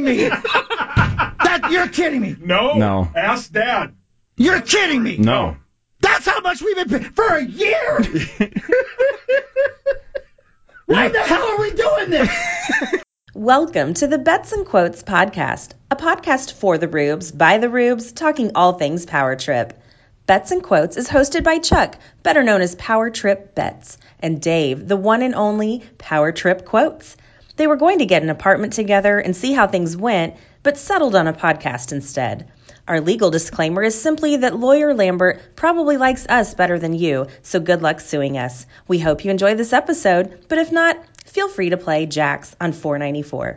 kidding me. You're kidding me. No. Ask Dad. You're kidding me. No. That's how much we've been paying for a year. Why the hell are we doing this? Welcome to the Bets and Quotes podcast, a podcast for the Rubes, by the Rubes, talking all things Power Trip. Bets and Quotes is hosted by Chuck, better known as Power Trip Bets, and Dave, the one and only Power Trip Quotes. They were going to get an apartment together and see how things went, but settled on a podcast instead. Our legal disclaimer is simply that Lawyer Lambert probably likes us better than you, so good luck suing us. We hope you enjoy this episode, but if not, feel free to play Jax on $4.94.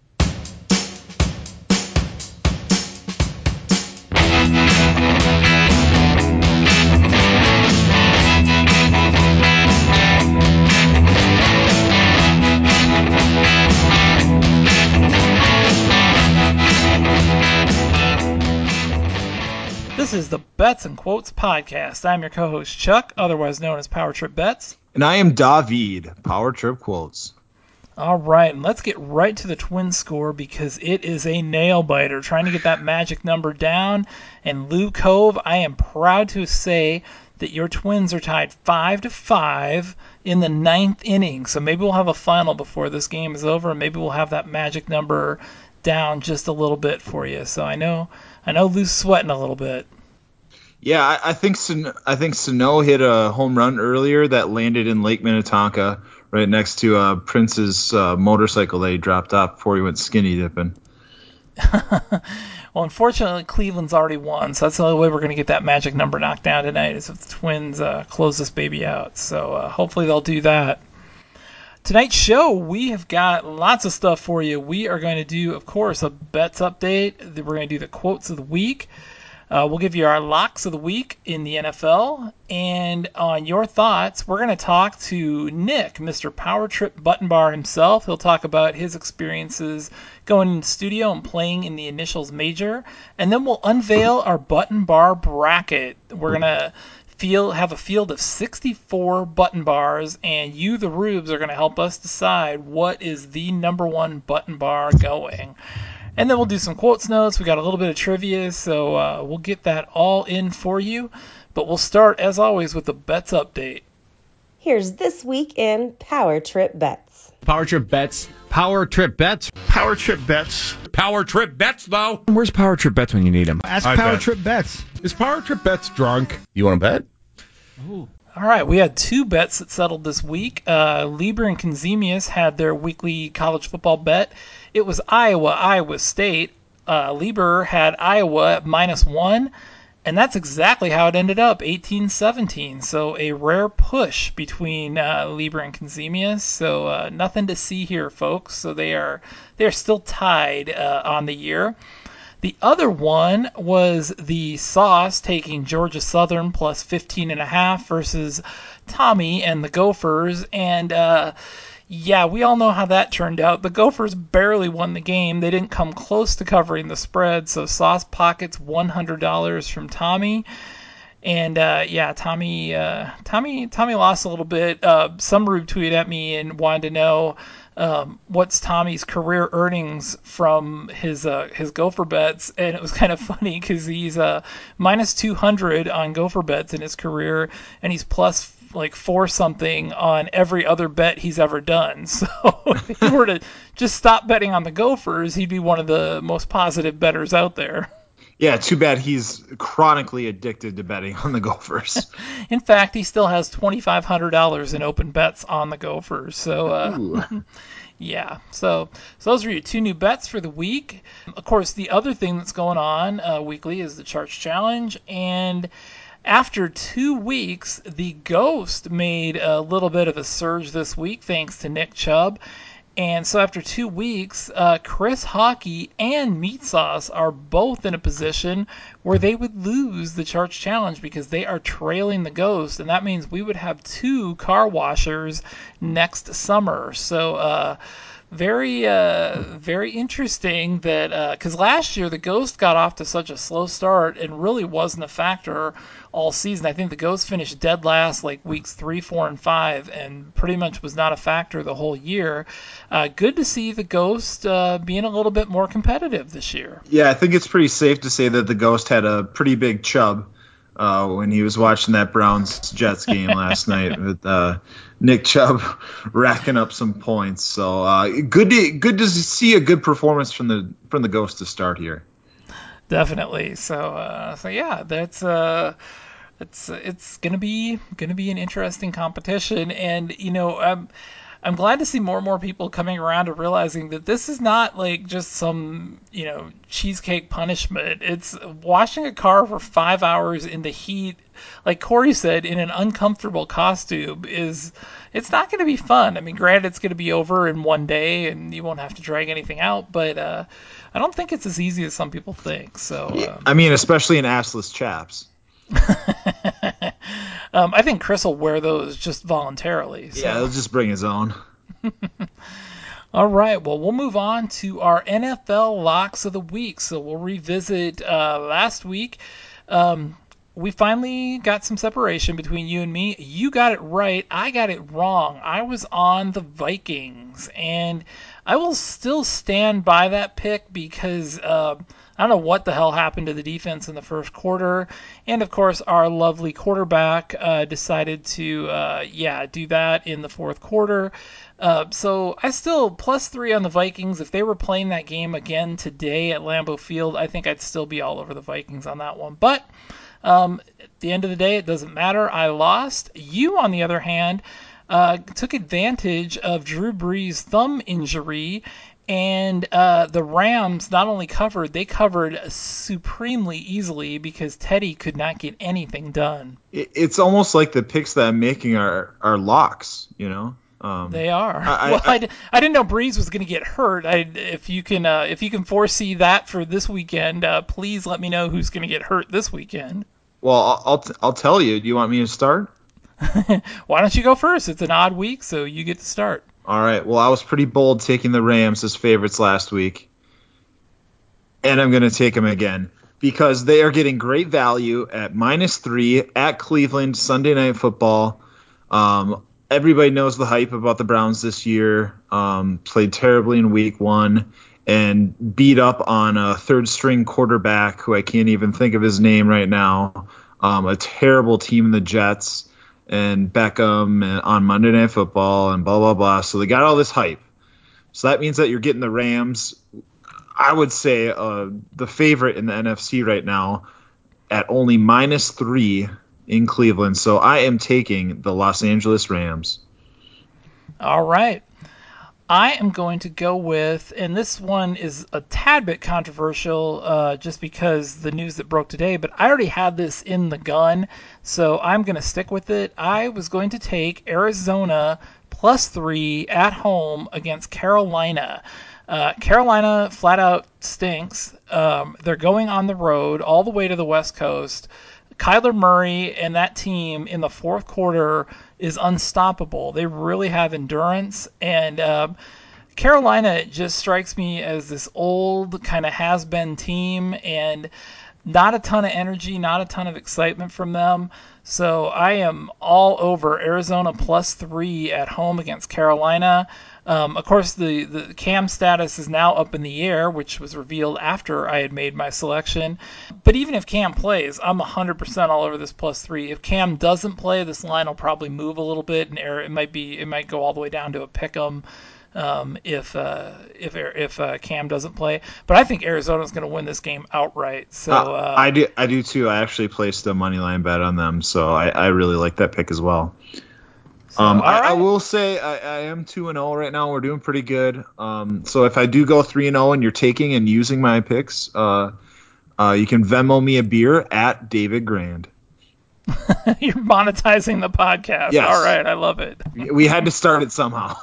This is the Bets and Quotes podcast. I'm your co-host Chuck, otherwise known as Power Trip Bets. And I am David, Power Trip Quotes. All right, and let's get right to the twin score because it is a nail biter. Trying to get that magic number down. And Lou Cove, I am proud to say that your Twins are tied 5-5 in the 9th inning. So maybe we'll have a final before this game is over, and maybe we'll have that magic number down just a little bit for you. So I know Lou's sweating a little bit. Yeah, I think Sano hit a home run earlier that landed in Lake Minnetonka right next to Prince's motorcycle that he dropped off before he went skinny dipping. Well, unfortunately, Cleveland's already won, so that's the only way we're going to get that magic number knocked down tonight is if the Twins close this baby out. So hopefully they'll do that. Tonight's show, we have got lots of stuff for you. We are going to do, of course, a bets update. We're going to do the quotes of the week. We'll give you our locks of the week in the NFL. And on your thoughts, we're going to talk to Nick, Mr. Power Trip Button Bar himself. He'll talk about his experiences going in the studio and playing in the Initials Major. And then we'll unveil our Button Bar bracket. We're going to have a field of 64 button bars, and you, the Rubes, are going to help us decide what is the number one button bar going. And then we'll do some quotes notes. We got a little bit of trivia, so we'll get that all in for you. But we'll start, as always, with the bets update. Here's this week in Power Trip Bets. Power Trip Bets. Power Trip Bets. Power Trip Bets. Power Trip Bets, though. Where's Power Trip Bets when you need him? Ask Power Trip Bets. Is Power Trip Bets drunk? You want to bet? Ooh. All right, we had two bets that settled this week. Lieber and Konzemius had their weekly college football bet. It was Iowa State. Lieber had Iowa at -1, and that's exactly how it ended up, 18-17. So a rare push between Lieber and Konzemius. So nothing to see here, folks. So they are still tied on the year. The other one was the Sauce taking Georgia Southern plus 15.5 versus Tommy and the Gophers. And yeah, we all know how that turned out. The Gophers barely won the game. They didn't come close to covering the spread. So Sauce pockets $100 from Tommy. And yeah, Tommy lost a little bit. Some Rube tweeted at me and wanted to know what's Tommy's career earnings from his Gopher bets, and it was kind of funny because he's -200 on Gopher bets in his career, and he's plus like 4 something on every other bet he's ever done. So if he were to just stop betting on the Gophers, he'd be one of the most positive bettors out there. Yeah, too bad he's chronically addicted to betting on the Gophers. In fact, he still has $2,500 in open bets on the Gophers. So, yeah. So those are your 2 new bets for the week. Of course, the other thing that's going on weekly is the Charts Challenge. And after 2 weeks, the Ghost made a little bit of a surge this week, thanks to Nick Chubb. And so after 2 weeks, Chris Hockey and Meat Sauce are both in a position where they would lose the Charts Challenge because they are trailing the Ghost, and that means we would have 2 car washers next summer. So very interesting that because last year the Ghost got off to such a slow start and really wasn't a factor all season. I think the Ghost finished dead last like weeks 3, 4, and 5, and pretty much was not a factor the whole year. Good to see the Ghost being a little bit more competitive this year. Yeah, I think it's pretty safe to say that the Ghost had a pretty big chub when he was watching that Browns-Jets game last night with Nick Chubb racking up some points. So good to see a good performance from the Ghost to start here. Definitely. So yeah, that's it's gonna be an interesting competition, and I'm glad to see more and more people coming around to realizing that this is not like just some, cheesecake punishment. It's washing a car for 5 hours in the heat, like Corey said, in an uncomfortable costume it's not going to be fun. I mean, granted, it's going to be over in one day and you won't have to drag anything out, but I don't think it's as easy as some people think. So, I mean, especially in assless chaps. I think Chris will wear those just voluntarily. So. Yeah, he'll just bring his own. All right, well, we'll move on to our NFL locks of the week. So we'll revisit last week. We finally got some separation between you and me. You got it right. I got it wrong. I was on the Vikings, and I will still stand by that pick because I don't know what the hell happened to the defense in the first quarter. And, of course, our lovely quarterback decided to, do that in the fourth quarter. So I still +3 on the Vikings. If they were playing that game again today at Lambeau Field, I think I'd still be all over the Vikings on that one. But at the end of the day, it doesn't matter. I lost. You, on the other hand, took advantage of Drew Brees' thumb injury, and the Rams not only covered, they covered supremely easily because Teddy could not get anything done. It's almost like the picks that I'm making are locks, They are. I didn't know Brees was going to get hurt. If you can foresee that for this weekend, please let me know who's going to get hurt this weekend. Well, I'll tell you. Do you want me to start? Why don't you go first? It's an odd week, so you get to start. All right. Well, I was pretty bold taking the Rams as favorites last week, and I'm going to take them again because they are getting great value at -3 at Cleveland Sunday Night Football. Everybody knows the hype about the Browns this year. Played terribly in week 1 and beat up on a third-string quarterback who I can't even think of his name right now. A terrible team in the Jets and Beckham on Monday Night Football and blah, blah, blah. So they got all this hype. So that means that you're getting the Rams, I would say, the favorite in the NFC right now at only -3 in Cleveland. So I am taking the Los Angeles Rams. All right. I am going to go with, and this one is a tad bit controversial just because the news that broke today, but I already had this in the gun, so I'm going to stick with it. I was going to take Arizona +3 at home against Carolina. Carolina flat out stinks. They're going on the road all the way to the West Coast. Kyler Murray and that team in the fourth quarter is unstoppable. They really have endurance, and Carolina just strikes me as this old kind of has-been team, and not a ton of energy, not a ton of excitement from them. So I am all over Arizona +3 at home against Carolina. Of course, the Cam status is now up in the air, which was revealed after I had made my selection. But even if Cam plays, I'm 100% all over this +3. If Cam doesn't play, this line will probably move a little bit, and it might go all the way down to a pick'em if Cam doesn't play. But I think Arizona's going to win this game outright. So I do too. I actually placed a money line bet on them, so I really like that pick as well. I will say I am 2-0 right now. We're doing pretty good. So if I do go 3-0 and you're taking and using my picks, you can Venmo me a beer at David Grand. You're monetizing the podcast. Yes. All right, I love it. We had to start it somehow.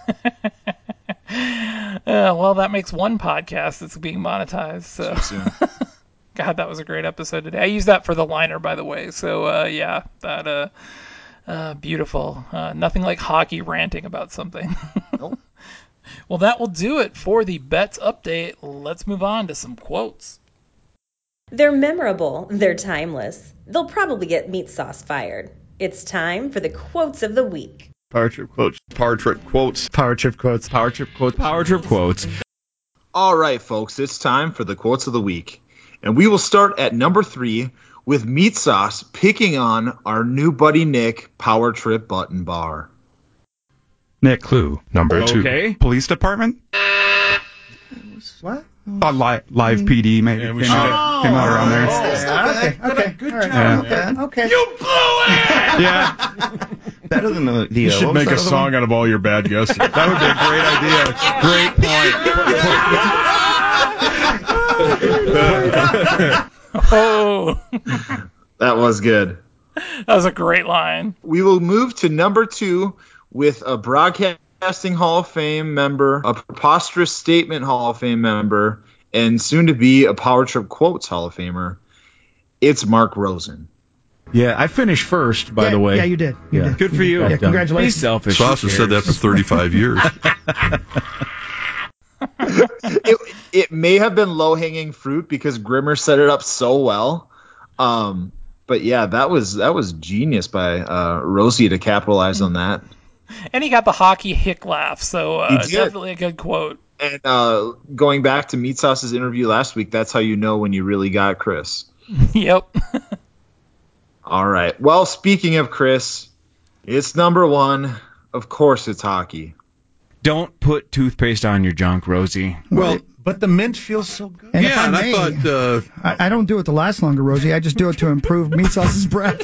Well, that makes one podcast that's being monetized. So. Too soon. God, that was a great episode today. I used that for the liner, by the way. So yeah, that. Beautiful. Nothing like hockey ranting about something. Nope. Well, that will do it for the bets update. Let's move on to some quotes. They're memorable. They're timeless. They'll probably get meat sauce fired. It's time for the quotes of the week. Power Trip quotes. Power Trip quotes. Power Trip quotes. Power Trip quotes. Power Trip quotes. All right, folks, it's time for the quotes of the week. And we will start at number 3 with Meat Sauce picking on our new buddy Nick, Power Trip Button Bar. Nick, clue number 2. Okay. Police department? What? Live PD maybe. Yeah, we came out around there. Okay. Good All right. job. Okay. You blew it! Yeah. Better than the You should make a song out of all your bad guesses. That would be a great idea. Great point. Oh, That was good. that was a great line. We will move to number 2 with a Broadcasting Hall of Fame member, a Preposterous Statement Hall of Fame member, and soon to be a Power Trip Quotes Hall of Famer. It's Mark Rosen. Yeah, I finished first, by the way. Yeah, you did. You did. Good for you. Yeah, Be congratulations. selfish. Sauce has said that for 35 years. It may have been low-hanging fruit because Grimmer set it up so well. But yeah, that was genius by Rosie to capitalize on that. And he got the hockey hick laugh, so He did. definitely a good quote. And going back to Meat Sauce's interview last week, that's how you know when you really got Chris. Yep. All right. Well, speaking of Chris, it's number 1. Of course, it's hockey. Don't put toothpaste on your junk, Rosie. Well, but the mint feels so good. And if Yeah, and may, I thought I don't do it to last longer, Rosie. I just do it to improve Meat Sauce's breath.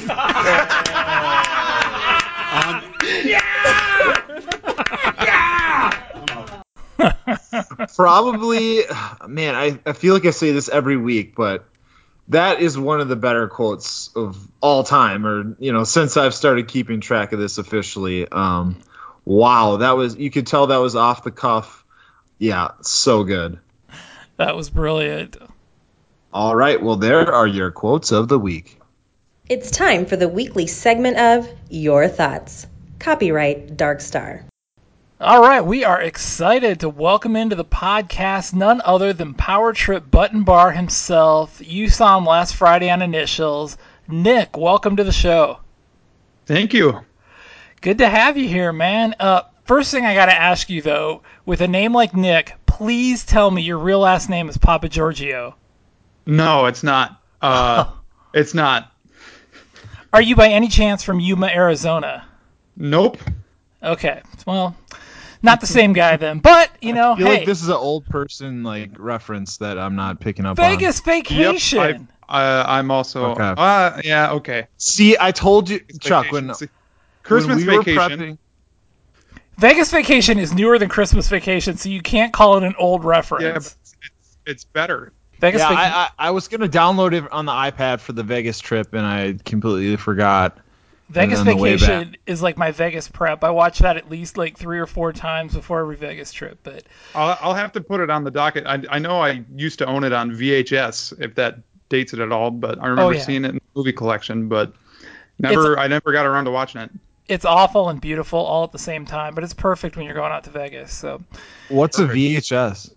Probably, man, I feel like I say this every week, but that is one of the better quotes of all time, or since I've started keeping track of this officially. Wow, you could tell that was off the cuff. Yeah, so good. That was brilliant. All right, well, there are your quotes of the week. It's time for the weekly segment of Your Thoughts. Copyright Dark Star. All right, we are excited to welcome into the podcast none other than Power Trip Button Bar himself. You saw him last Friday on Initials. Nick, welcome to the show. Thank you. Good to have you here, man. First thing I got to ask you, though, with a name like Nick, please tell me your real last name is Papa Giorgio. No, it's not. It's not. Are you by any chance from Yuma, Arizona? Nope. Okay, well, not the same guy then. But, I feel hey, like this is an old person reference that I'm not picking up on. Vegas Vacation. Yep, I'm also. Okay. Yeah, okay. See, I told you, Chuck, when Christmas we were Vacation. prepping, Vegas Vacation is newer than Christmas Vacation, so you can't call it an old reference. Yeah, but it's better. Vegas yeah, Vacation. I was gonna download it on the iPad for the Vegas trip, and I completely forgot. Vegas and on the way Vacation back. is like my Vegas prep. I watch that at least like 3 or 4 times before every Vegas trip. But I'll have to put it on the docket. I know I used to own it on VHS, if that dates it at all, but I remember seeing it in the movie collection, but I never got around to watching it. it's awful and beautiful all at the same time. But it's perfect when you're going out to Vegas. So What's a VHS?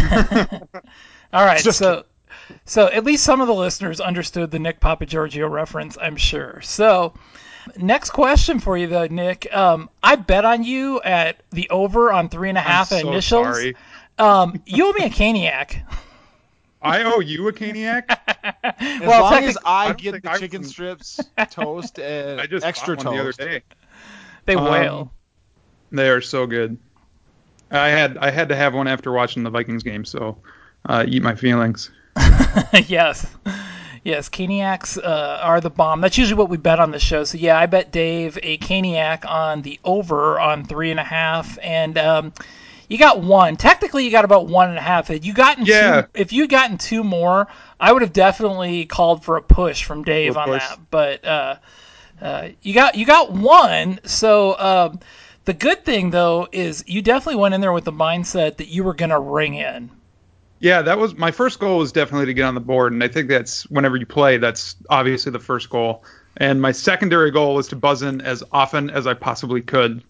all right, Just so at least some of the listeners understood the Nick Papagiorgio reference, I'm sure. So next question for you, though, Nick. I bet on you at the over on 3.5 I'm so Initials. sorry. You owe me a Caniac. I owe you a Caniac? As Well, long as I I don't get think the I chicken can- strips, toast, and I just extra bought one toast. the other day. They wail. They are so good. I had to have one after watching the Vikings game, so eat my feelings. Yes, Caniacs are the bomb. That's usually what we bet on the show. So yeah, I bet Dave a Caniac on the over on 3.5, and you got one. Technically, you got about 1.5. If you'd gotten 2 more, I would have definitely called for a push from Dave on that. But you got one. So the good thing though is you definitely went in there with the mindset that you were gonna ring in. Yeah, that was my first goal, was definitely to get on the board, and I think that's whenever you play, that's obviously the first goal. And my secondary goal was to buzz in as often as I possibly could.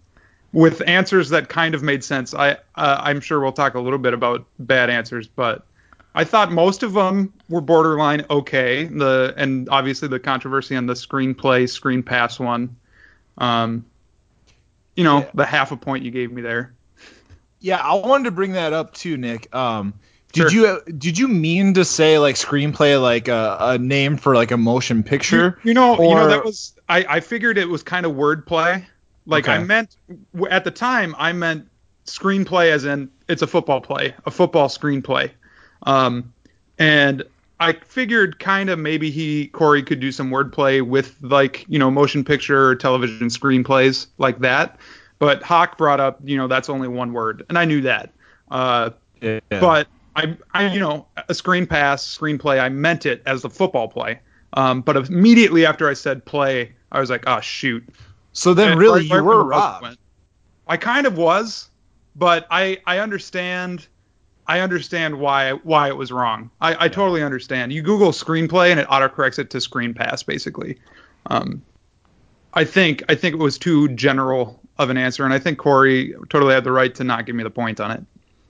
with answers that kind of made sense. I'm sure we'll talk a little bit about bad answers, but I thought most of them were borderline okay. And obviously the controversy on the screenplay, screen pass one. The half a point you gave me there. Yeah, I wanted to bring that up too, Nick. Did you mean to say like screenplay, like a name for like a motion picture? That was I figured it was kind of wordplay. Like Okay. I meant at the time I meant screenplay as in it's a football play, a football screenplay. And I figured kind of maybe Corey could do some wordplay with like, motion picture or television screenplays like that. But Hawk brought up, that's only one word, and I knew that. But I a screenplay, I meant it as a football play. But immediately after I said play, I was like, oh shoot. So then really you were robbed. I kind of was, but I understand why it was wrong. I totally understand. You Google screenplay and it autocorrects it to screen pass basically. I think it was too general of an answer, and I think Corey totally had the right to not give me the point on it.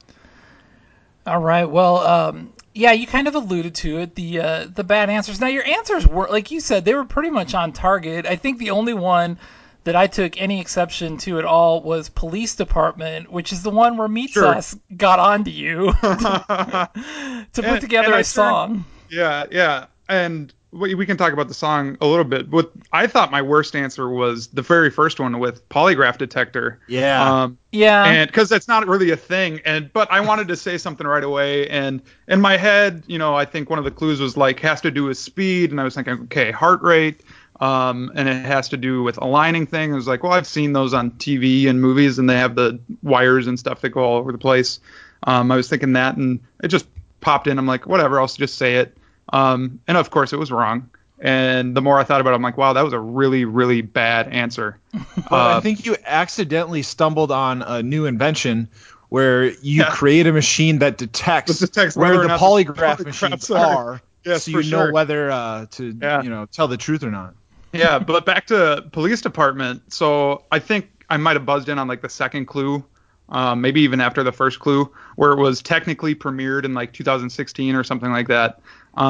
All right. Well, yeah, you kind of alluded to it, the bad answers. Now, your answers were, like you said, they were pretty much on target. I think the only one that I took any exception to at all was police department, which is the one where Meat Sauce got onto you to put together a song. Yeah. And we can talk about the song a little bit. I thought my worst answer was the very first one with polygraph detector. Yeah. And because that's not really a thing. But I wanted to say something right away. And in my head, I think one of the clues was like has to do with speed. And I was thinking, okay, heart rate. And it has to do with aligning thing. I was like, well, I've seen those on TV and movies, and they have the wires and stuff that go all over the place. I was thinking that, and it just popped in. I'm like, whatever, I'll just say it. And of course, it was wrong. And the more I thought about it, I'm like, wow, that was a really, really bad answer. I think you accidentally stumbled on a new invention where you create a machine that detects where the polygraph machines are, yes, so you know whether to tell the truth or not. Yeah, but back to police department. So I think I might have buzzed in on like the second clue, maybe even after the first clue, where it was technically premiered in like 2016 or something like that.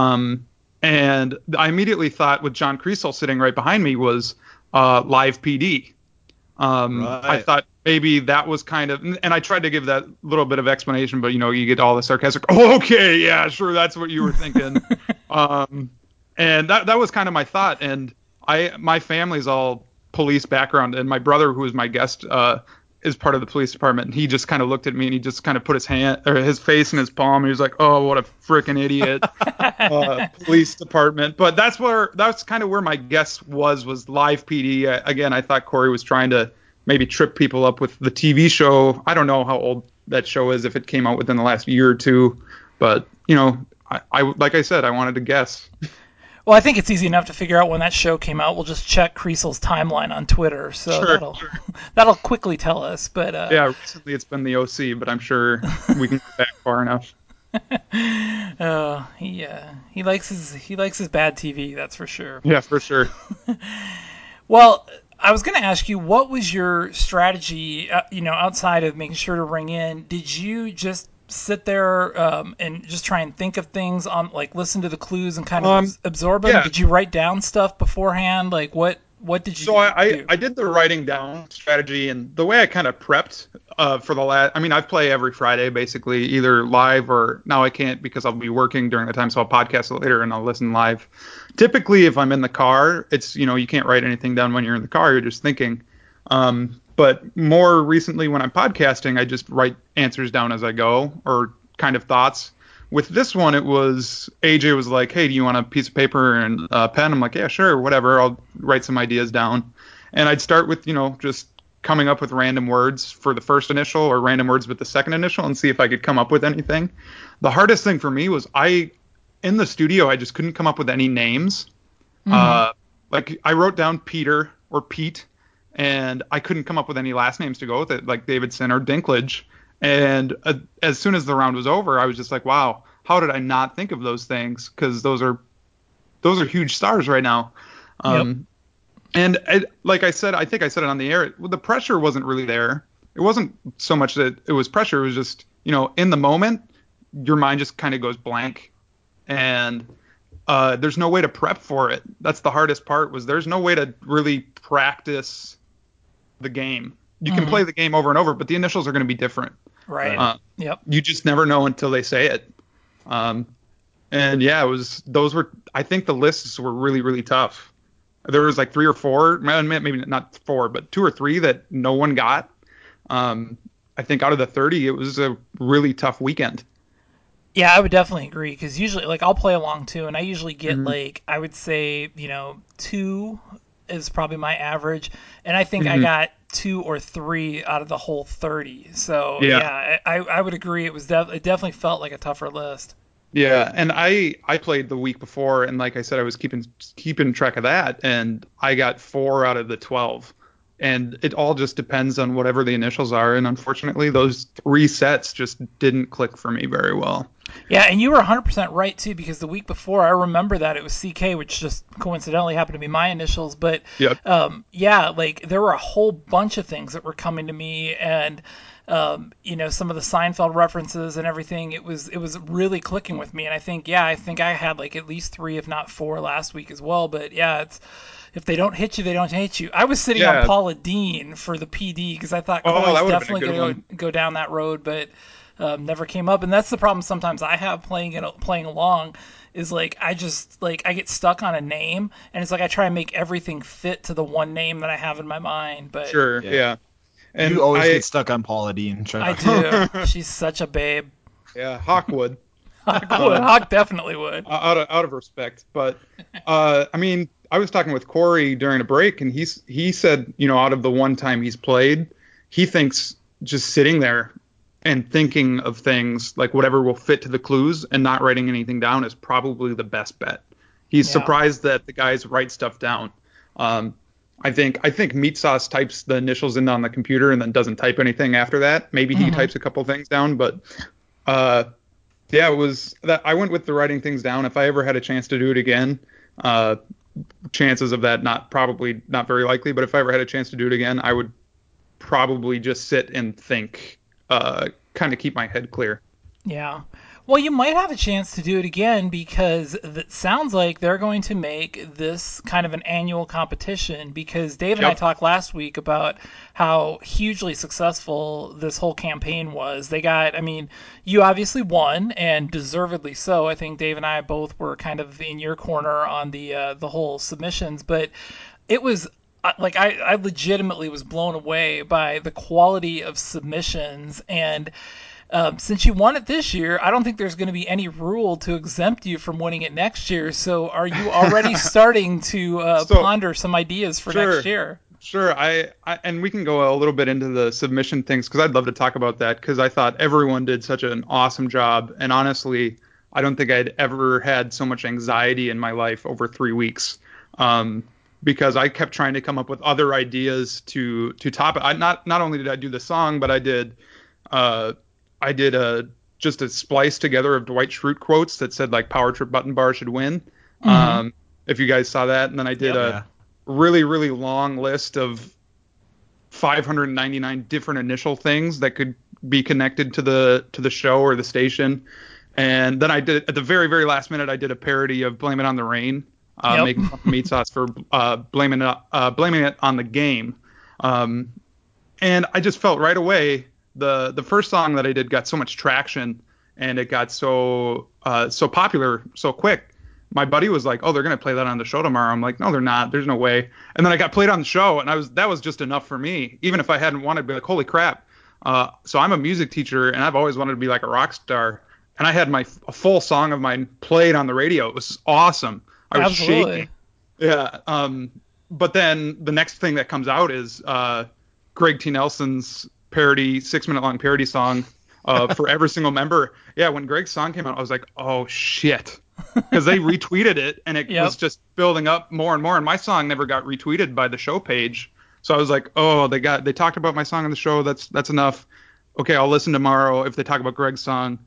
And I immediately thought with John Creasel sitting right behind me was Live PD. Right. I thought maybe that was kind of, and I tried to give that little bit of explanation, but you get all the sarcastic, oh, okay, yeah, sure, that's what you were thinking. And that was kind of my thought. And my family's all police background, and my brother, who was my guest, is part of the police department, and he just kind of looked at me and he just kind of put his face in his palm, and he was like, oh, what a freaking idiot. Police department. But that's kind of where my guess was Live PD. Again, I thought Corey was trying to maybe trip people up with the TV show. I don't know how old that show is, if it came out within the last year or two, but I like I said, I wanted to guess. Well, I think it's easy enough to figure out when that show came out. We'll just check Creasel's timeline on Twitter, so that'll quickly tell us. But yeah, recently it's been the OC, but I'm sure we can go back far enough. He likes his bad TV, that's for sure. Yeah, for sure. Well, I was going to ask you, what was your strategy? Outside of making sure to ring in, did you just sit there and just try and think of things on, like, listen to the clues and kind of absorb them? Yeah. Did you write down stuff beforehand? Like, what did you do? I did the writing down strategy, and the way I kind of prepped for the last, I play every Friday basically, either live or now I can't because I'll be working during the time, so I'll podcast it later and I'll listen live. Typically, if I'm in the car, it's, you can't write anything down when you're in the car, you're just thinking. But more recently when I'm podcasting, I just write answers down as I go, or kind of thoughts. With this one, it was, AJ was like, hey, do you want a piece of paper and a pen? I'm like, yeah, sure, whatever. I'll write some ideas down. And I'd start with, just coming up with random words for the first initial or random words with the second initial and see if I could come up with anything. The hardest thing for me was in the studio, I just couldn't come up with any names. Mm-hmm. Like I wrote down Peter or Pete, and I couldn't come up with any last names to go with it, like Davidson or Dinklage. And as soon as the round was over, I was just like, wow, how did I not think of those things? Because those are huge stars right now. Yep. And like I said, I think I said it on the air. The pressure wasn't really there. It wasn't so much that it was pressure. It was just, in the moment, your mind just kind of goes blank, and there's no way to prep for it. That's the hardest part. Was there's no way to really practice the game. You can play the game over and over, but the initials are going to be different. Right. Yep. You just never know until they say it. And yeah, I think the lists were really, really tough. There was like 3 or 4, maybe not 4, but 2 or 3 that no one got. I think out of the 30, it was a really tough weekend. Yeah, I would definitely agree, because usually, like, I'll play along too, and I usually get like, I would say, 2 is probably my average, and I think I got 2 or 3 out of the whole 30. So yeah, I would agree. It definitely felt like a tougher list. Yeah, and I played the week before, and like I said, I was keeping track of that, and I got 4 out of the 12. And it all just depends on whatever the initials are, and unfortunately, those 3 sets just didn't click for me very well. Yeah, and you were 100% right too, because the week before, I remember that it was CK, which just coincidentally happened to be my initials. But yeah, like there were a whole bunch of things that were coming to me, and some of the Seinfeld references and everything. It was really clicking with me, and I think I had like at least 3, if not 4, last week as well. But yeah, if they don't hit you, they don't hate you. I was sitting on Paula Dean for the PD because I thought Corey's definitely going to go down that road, but never came up. And that's the problem sometimes I have playing along, is like I get stuck on a name, and it's like I try and make everything fit to the one name that I have in my mind. But sure, yeah. And you always get stuck on Paula Dean. I do. She's such a babe. Yeah, Hawk would. Hawk definitely would. Out of respect, but I mean, I was talking with Corey during a break, and he said, out of the one time he's played, he thinks just sitting there and thinking of things like whatever will fit to the clues and not writing anything down is probably the best bet. He's surprised that the guys write stuff down. I think Meat Sauce types the initials in on the computer and then doesn't type anything after that. Maybe he types a couple things down, but yeah, it was that I went with the writing things down. If I ever had a chance to do it again, chances of that probably not very likely, but if I ever had a chance to do it again, I would probably just sit and think, kind of keep my head clear. Yeah. Well, you might have a chance to do it again, because it sounds like they're going to make this kind of an annual competition, because Dave and I talked last week about how hugely successful this whole campaign was. You obviously won, and deservedly so. I think Dave and I both were kind of in your corner on the whole submissions, but it was like I legitimately was blown away by the quality of submissions. And since you won it this year, I don't think there's going to be any rule to exempt you from winning it next year. So are you already starting to ponder some ideas for next year? Sure. I and we can go a little bit into the submission things, because I'd love to talk about that, because I thought everyone did such an awesome job. And honestly, I don't think I'd ever had so much anxiety in my life over 3 weeks. Because I kept trying to come up with other ideas to top it. Not only did I do the song, but I did just a splice together of Dwight Schrute quotes that said like Power Trip Button Bar should win. If you guys saw that. And then I did a really, really long list of 599 different initial things that could be connected to the show or the station. And then I did, at the very, very last minute, I did a parody of Blame It on the Rain, making fun of Meat Sauce for blaming it on the game. And I just felt right away, the first song that I did got so much traction, and it got so popular so quick. My buddy was like, "Oh, they're gonna play that on the show tomorrow." I'm like, "No, they're not. There's no way." And then I got played on the show, and that was just enough for me. Even if I hadn't wanted to be like, "Holy crap!" So I'm a music teacher, and I've always wanted to be like a rock star. And I had a full song of mine played on the radio. It was awesome. I was shaking. Yeah. But then the next thing that comes out is Greg T. Nelson's parody, 6-minute long parody song for every single member. Yeah, when Greg's song came out, I was like, oh shit, because they retweeted it, and it was just building up more and more. And my song never got retweeted by the show page, so I was like, oh, they talked about my song on the show. That's enough. Okay, I'll listen tomorrow if they talk about Greg's song.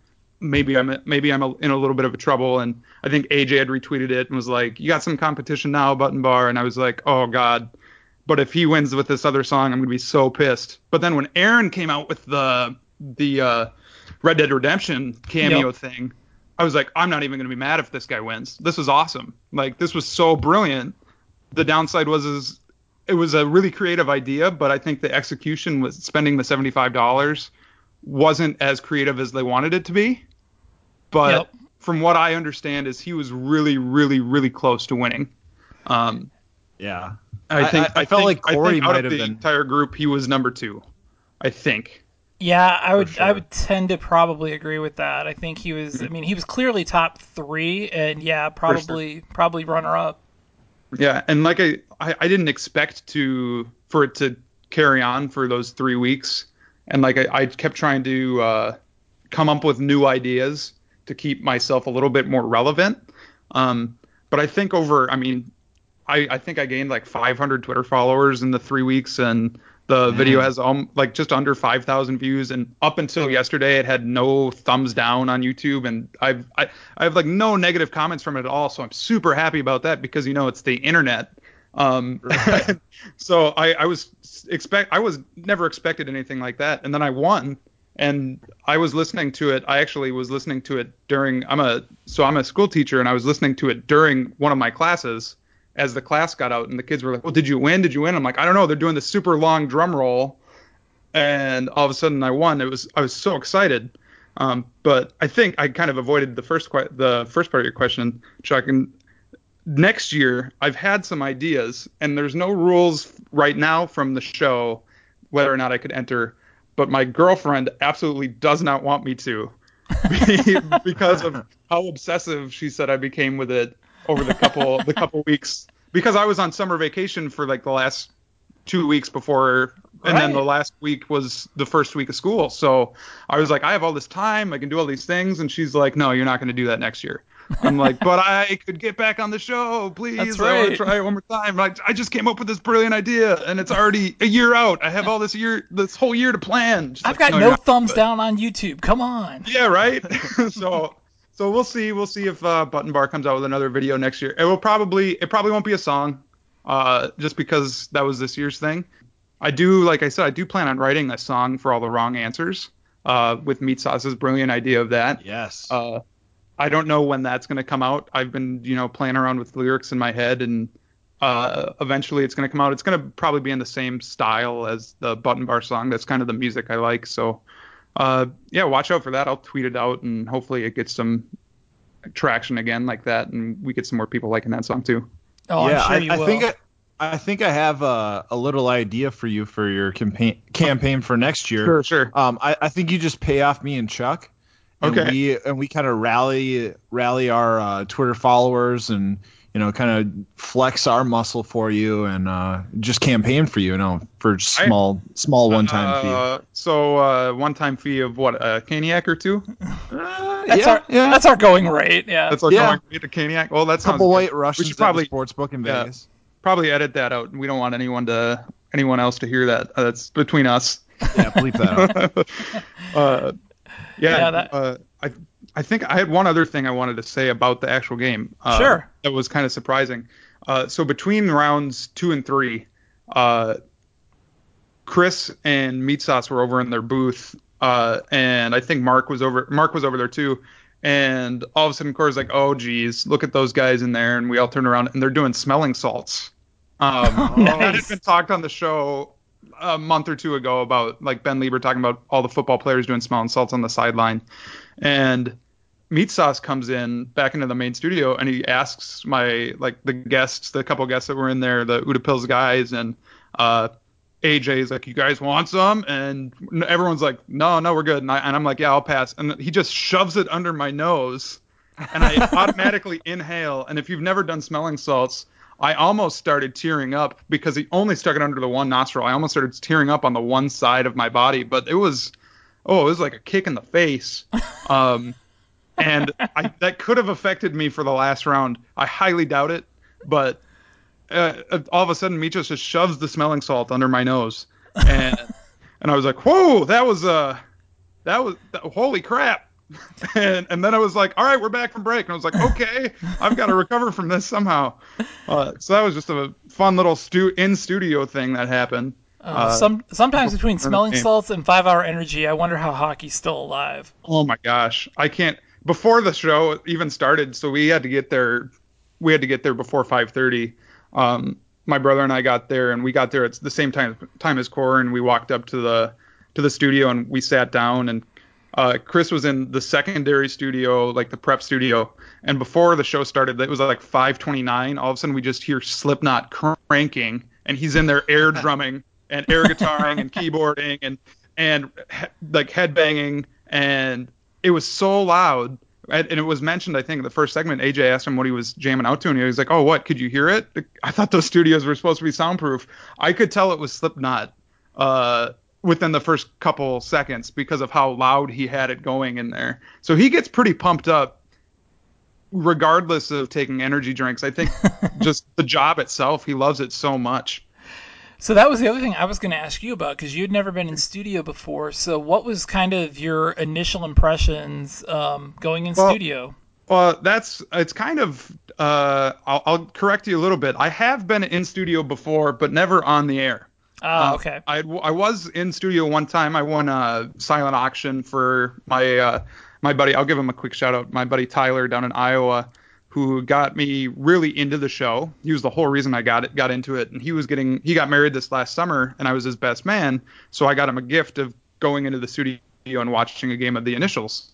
maybe I'm in a little bit of a trouble. And I think AJ had retweeted it and was like, "You got some competition now, Button Bar." And I was like, "Oh God." But if he wins with this other song, I'm gonna be so pissed. But then when Aaron came out with the Red Dead Redemption cameo thing, I was like, I'm not even gonna be mad if this guy wins. This was awesome. Like, this was so brilliant. The downside was it was a really creative idea, but I think the execution was spending the $75 wasn't as creative as they wanted it to be. But from what I understand, is he was really, really, really close to winning. Yeah. I felt like Corey might have the been. entire group, he was number 2. I think. Yeah, I would sure. I would tend to probably agree with that. I think he was. I mean, he was clearly top 3, and probably runner up. Yeah, and like I didn't expect for it to carry on for those 3 weeks, and like I kept trying to come up with new ideas to keep myself a little bit more relevant. But I think I think I gained like 500 Twitter followers in the 3 weeks, and the video has like just under 5,000 views. And up until yesterday, it had no thumbs down on YouTube, and I have like no negative comments from it at all. So I'm super happy about that because it's the internet. So I was never expected anything like that, and then I won. And I was listening to it. I actually was listening to it during. I'm a school teacher, and I was listening to it during one of my classes as the class got out, and the kids were like, "Well, did you win? Did you win?" I'm like, "I don't know. They're doing this super long drum roll," and all of a sudden I won. I was so excited. But I think I kind of avoided the first part of your question, Chuck. And next year, I've had some ideas, and there's no rules right now from the show whether or not I could enter. But my girlfriend absolutely does not want me to because of how obsessive she said I became with it over the couple weeks, because I was on summer vacation for like the last 2 weeks before, and then the last week was the first week of school. So I was like, I have all this time, I can do all these things, and she's like, no, you're not going to do that next year. I'm like, but I could get back on the show, please. That's I want right. to try it one more time. Like, I just came up with this brilliant idea, and it's already a year out. I have all this whole year to plan. She's I've like, got no thumbs down on YouTube. Come on. Yeah, right. So we'll see. We'll see if Button Bar comes out with another video next year. It probably won't be a song, just because that was this year's thing. Like I said, I do plan on writing a song for all the wrong answers, with Meat Sauce's brilliant idea of that. Yes. I don't know when that's going to come out. I've been, playing around with lyrics in my head, and eventually it's going to come out. It's going to probably be in the same style as the Button Bar song. That's kind of the music I like. So. Watch out for that. I'll tweet it out, and hopefully it gets some traction again like that, and we get some more people liking that song too. Oh, yeah, I'm sure you will. I think I have a little idea for you for your campaign for next year. Sure. I think you just pay off me and Chuck. And okay. we kind of rally our Twitter followers and kind of flex our muscle for you and just campaign for you, for small one-time fee. So one-time fee of what, a Caniac or two? That's our going rate. Yeah. That's our going rate, a Caniac. Well, that's couple white Russians at the sportsbook in Vegas. Probably edit that out. We don't want anyone else to hear that. That's between us. Yeah, bleep that out. I think I had one other thing I wanted to say about the actual game. Sure. That was kind of surprising. So between rounds 2 and 3, Chris and Meat Sauce were over in their booth, and I think Mark was over there too. And all of a sudden, Corey's like, "Oh, geez, look at those guys in there!" And we all turn around, and they're doing smelling salts. That had been talked on the show a month or two ago about like Ben Lieber talking about all the football players doing smelling salts on the sideline, and Meat Sauce comes in back into the main studio, and he asks the couple guests that were in there, the Uda Pills guys, and AJ's like, "You guys want some?" And everyone's like, "No, we're good." And I'm like, "Yeah, I'll pass." And he just shoves it under my nose, and I automatically inhale. And if you've never done smelling salts, I almost started tearing up because he only stuck it under the one nostril. I almost started tearing up on the one side of my body, but it was like a kick in the face. And that could have affected me for the last round. I highly doubt it, but all of a sudden, Michos just shoves the smelling salt under my nose, and I was like, "Whoa, that was holy crap!" And then I was like, all right, we're back from break. And I was like, okay, I've got to recover from this somehow. So that was just a fun little in-studio thing that happened. Sometimes between smelling game. salts and 5 Hour Energy, I wonder how hockey's still alive. Oh my gosh, I can't. Before the show even started, so we had to get there. We had to get there before 5:30. My brother and I got there, and we got there at the same time as Corey, and we walked up to the studio and we sat down. And Chris was in the secondary studio, like the prep studio. And before the show started, it was like 5:29. All of a sudden, we just hear Slipknot cranking, and he's in there air drumming and air guitaring and keyboarding and like headbanging, and it was so loud. And it was mentioned, I think, in the first segment. AJ asked him what he was jamming out to, and he was like, "Oh, what? Could you hear it?" I thought those studios were supposed to be soundproof. I could tell it was Slipknot within the first couple seconds because of how loud he had it going in there. So he gets pretty pumped up, regardless of taking energy drinks. I think just the job itself, he loves it so much. So that was the other thing I was going to ask you about, because you'd never been in studio before. So what was kind of your initial impressions going in studio? Well, it's kind of, I'll correct you a little bit. I have been in studio before, but never on the air. Oh, okay. I was in studio one time. I won a silent auction for my buddy. I'll give him a quick shout out. My buddy Tyler down in Iowa, who got me really into the show. He was the whole reason I got into it. And he got married this last summer, and I was his best man. So I got him a gift of going into the studio and watching a game of the Initials.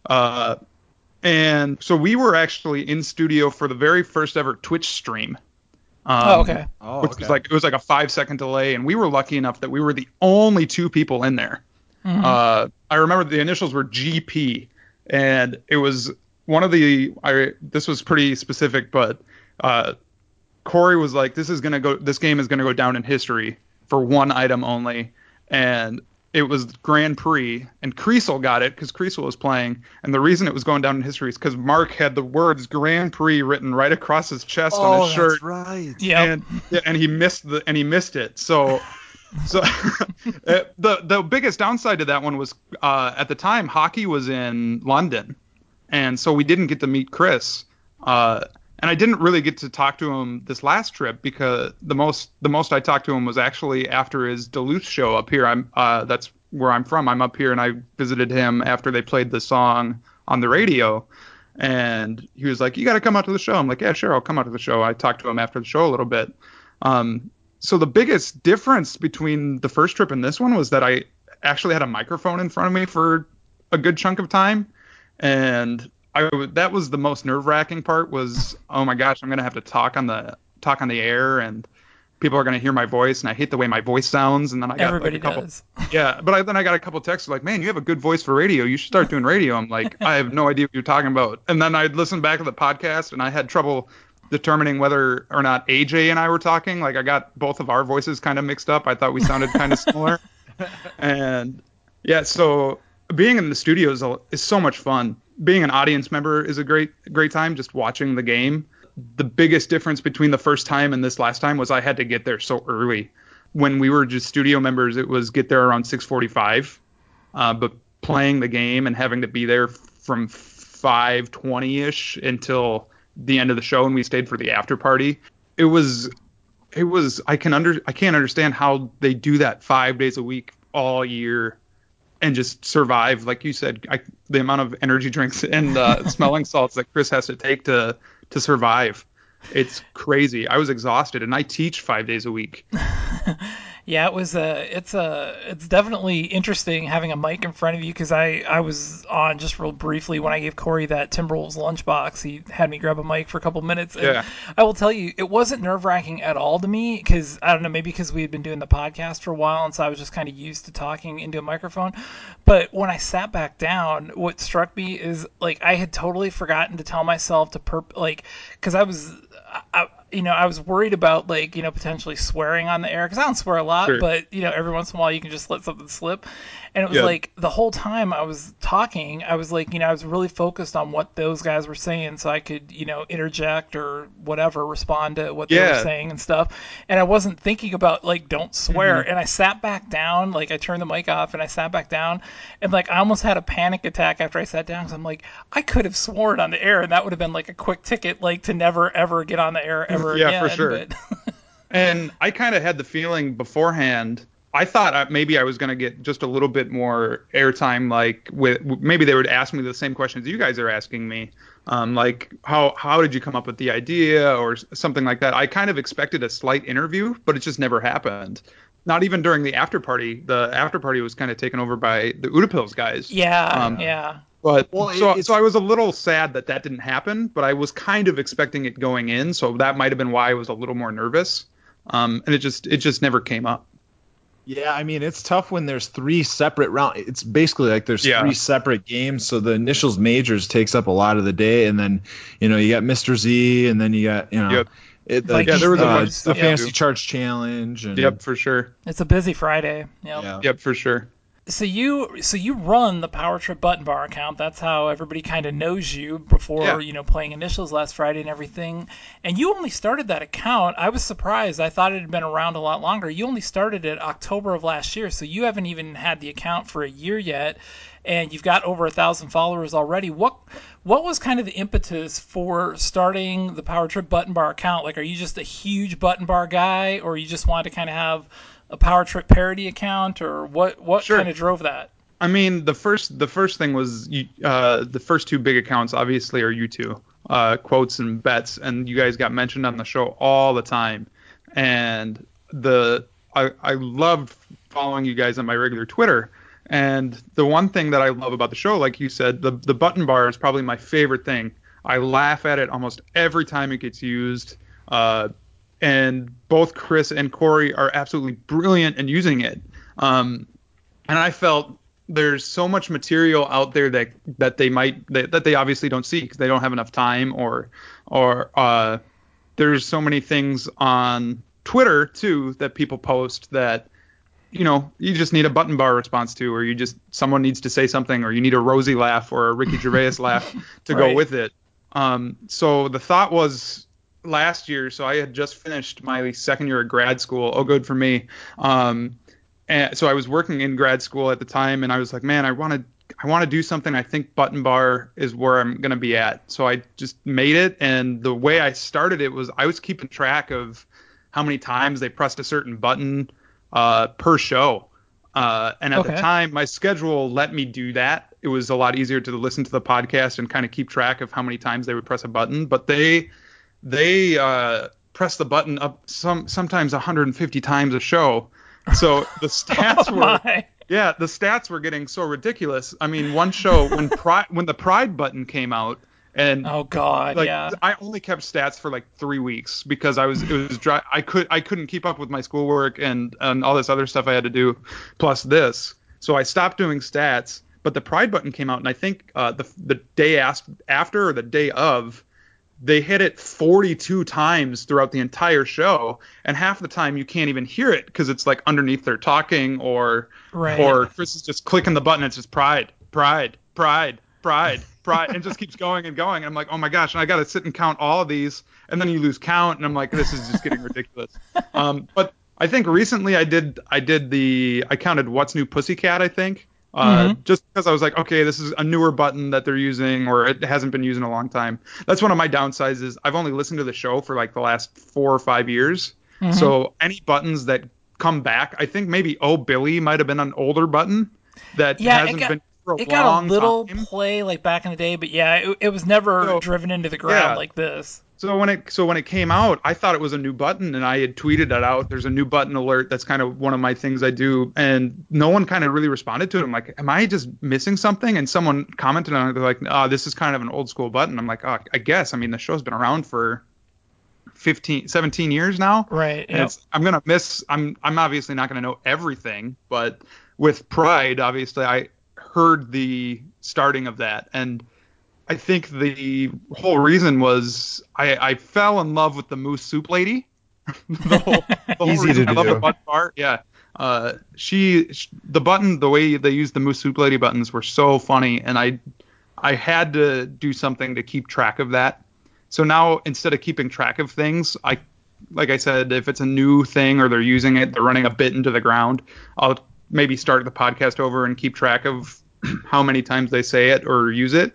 And so we were actually in studio for the very first ever Twitch stream. Okay. Which was like, it was like a 5-second delay, and we were lucky enough that we were the only two people in there. Mm-hmm. I remember the initials were GP, and it was one of this was pretty specific, but Corey was like, this game is gonna go down in history for one item only, and it was Grand Prix, and Creasel got it because Creasel was playing, and the reason it was going down in history is because Mark had the words Grand Prix written right across his chest on his shirt. That's right. Yeah. And he missed it. So the biggest downside to that one was at the time hockey was in London, and so we didn't get to meet Chris. And I didn't really get to talk to him this last trip because the most I talked to him was actually after his Duluth show up here. That's where I'm from. I'm up here, and I visited him after they played the song on the radio. And he was like, "You got to come out to the show." I'm like, "Yeah, sure, I'll come out to the show." I talked to him after the show a little bit. So the biggest difference between the first trip and this one was that I actually had a microphone in front of me for a good chunk of time, and that was the most nerve-wracking part. Was, oh my gosh, I'm gonna have to talk on the air, and people are gonna hear my voice, and I hate the way my voice sounds. And then I got everybody like a couple, does. Yeah, but then I got a couple texts like, "Man, you have a good voice for radio. You should start doing radio." I'm like, I have no idea what you're talking about. And then I'd listen back to the podcast, and I had trouble determining whether or not AJ and I were talking. Like, I got both of our voices kind of mixed up. I thought we sounded kind of similar. And yeah, so being in the studio is so much fun. Being an audience member is a great time, just watching the game. The biggest difference between the first time and this last time was I had to get there so early. When we were just studio members, it was get there around 6:45. But playing the game and having to be there from 5:20-ish until the end of the show, and we stayed for the after party. It was I can't understand how they do that 5 days a week all year and just survive. Like you said, the amount of energy drinks and smelling salts that Chris has to take to survive. It's crazy. I was exhausted, and I teach 5 days a week. Yeah, it's definitely interesting having a mic in front of you, because I was on just real briefly when I gave Corey that Timberwolves lunchbox. He had me grab a mic for a couple minutes, and yeah. I will tell you, it wasn't nerve-wracking at all to me, because I don't know, maybe because we had been doing the podcast for a while, and so I was just kind of used to talking into a microphone. But when I sat back down, what struck me is, like, I had totally forgotten to tell myself to because I was worried about potentially swearing on the air, because I don't swear a lot, Sure. but every once in a while you can just let something slip. And it was Yeah. the whole time I was talking, I was I was really focused on what those guys were saying, so I could interject or whatever, respond to what they were Yeah. saying and stuff. And I wasn't thinking about don't swear. Mm-hmm. And I sat back down, I turned the mic off and I sat back down, and I almost had a panic attack after I sat down, because I'm I could have sworn on the air, and that would have been a quick ticket to never ever get on the air ever Yeah, again. for sure. But And I kind of had the feeling beforehand. I thought maybe I was going to get just a little bit more airtime, maybe they would ask me the same questions you guys are asking me, how did you come up with the idea or something like that. I kind of expected a slight interview, but it just never happened. Not even during the after party. The after party was kind of taken over by the Utapils guys. yeah. But Well, so I was a little sad that didn't happen, but I was kind of expecting it going in, so that might have been why I was a little more nervous. And it just never came up. Yeah, I mean, it's tough when there's 3 separate rounds. It's basically there's 3 separate games, so the initials majors takes up a lot of the day, and then you got Mr. Z, and then you got Yep. There was a bunch the of Fantasy stuff. Charge Challenge. And, Yep, for sure. It's a busy Friday. Yep. Yeah. Yep, for sure. So you run the Power Trip Button Bar account. That's how everybody kind of knows you before playing initials last Friday and everything. And you only started that account. I was surprised. I thought it had been around a lot longer. You only started it October of last year, so you haven't even had the account for a year yet, and you've got over 1,000 followers already. What was kind of the impetus for starting the Power Trip Button Bar account? Are you just a huge button bar guy, or you just wanted to kind of have a Power Trip parody account, or what Sure. kind of drove that? I mean, the first thing was the first 2 big accounts obviously are you two, Quotes and Bets, and you guys got mentioned on the show all the time. And I loved following you guys on my regular Twitter. And the one thing that I love about the show, like you said, the button bar is probably my favorite thing. I laugh at it almost every time it gets used. And both Chris and Corey are absolutely brilliant in using it. And I felt there's so much material out there that they obviously don't see because they don't have enough time, or there's so many things on Twitter too that people post that you just need a button bar response to, or someone needs to say something, or you need a Rosie laugh or a Ricky Gervais laugh to go with it. So the thought was last year, so I had just finished my second year of grad school. Oh, good for me. And so I was working in grad school at the time, and I was like, man, I want to do something. I think button bar is where I'm going to be at. So I just made it, and the way I started it was I was keeping track of how many times they pressed a certain button per show. And at the time, my schedule let me do that. It was a lot easier to listen to the podcast and kind of keep track of how many times they would press a button. But they press the button up sometimes 150 times a show. So the stats the stats were getting so ridiculous. I mean, one show when the Pride button came out, and oh god, I only kept stats for 3 weeks because it was dry. I couldn't keep up with my schoolwork and all this other stuff I had to do, plus this. So I stopped doing stats. But the Pride button came out, and I think the day after or the day of, they hit it 42 times throughout the entire show, and half the time you can't even hear it because it's underneath their talking, or Chris is just clicking the button. It's just pride, and it just keeps going and going. And I'm like, oh my gosh, and I got to sit and count all of these, and then you lose count, and I'm like, this is just getting ridiculous. But I think recently I counted What's New Pussycat, I think. Just because I was like, okay, this is a newer button that they're using, or it hasn't been used in a long time. That's one of my downsides is I've only listened to the show for the last 4 or 5 years. So any buttons that come back, I think maybe Oh Billy might have been an older button that hasn't been for a long time. It got a little play back in the day, but it was never driven into the ground like this. So when it came out, I thought it was a new button, and I had tweeted it out. There's a new button alert. That's kind of one of my things I do, and no one kind of really responded to it. I'm like, am I just missing something? And someone commented on it. They're like, this is kind of an old school button. I'm like, I guess. I mean, the show's been around for 17 years now. Right. And I'm obviously not going to know everything, but with Pride, obviously I heard the starting of that, and I think the whole reason was I fell in love with the Moose Soup Lady. the whole Easy reason to I love do. the button bar. Yeah. The way they used the Moose Soup Lady buttons were so funny, and I had to do something to keep track of that. So now instead of keeping track of things, like I said, if it's a new thing or they're using it, they're running a bit into the ground, I'll maybe start the podcast over and keep track of how many times they say it or use it.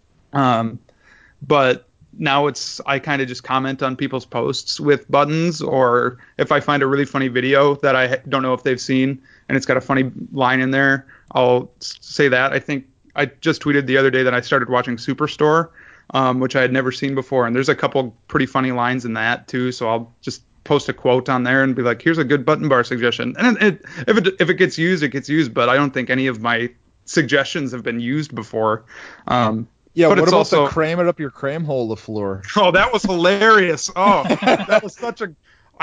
But now I kind of just comment on people's posts with buttons, or if I find a really funny video that I don't know if they've seen and it's got a funny line in there, I'll say that. I think I just tweeted the other day that I started watching Superstore, which I had never seen before, and there's a couple pretty funny lines in that too. So I'll just post a quote on there and be like, "Here's a good button bar suggestion." And if it gets used, it gets used. But I don't think any of my suggestions have been used before. Yeah, but what it's about also, the cram it up your cram hole LaFleur? Oh, that was hilarious. Oh, that was such a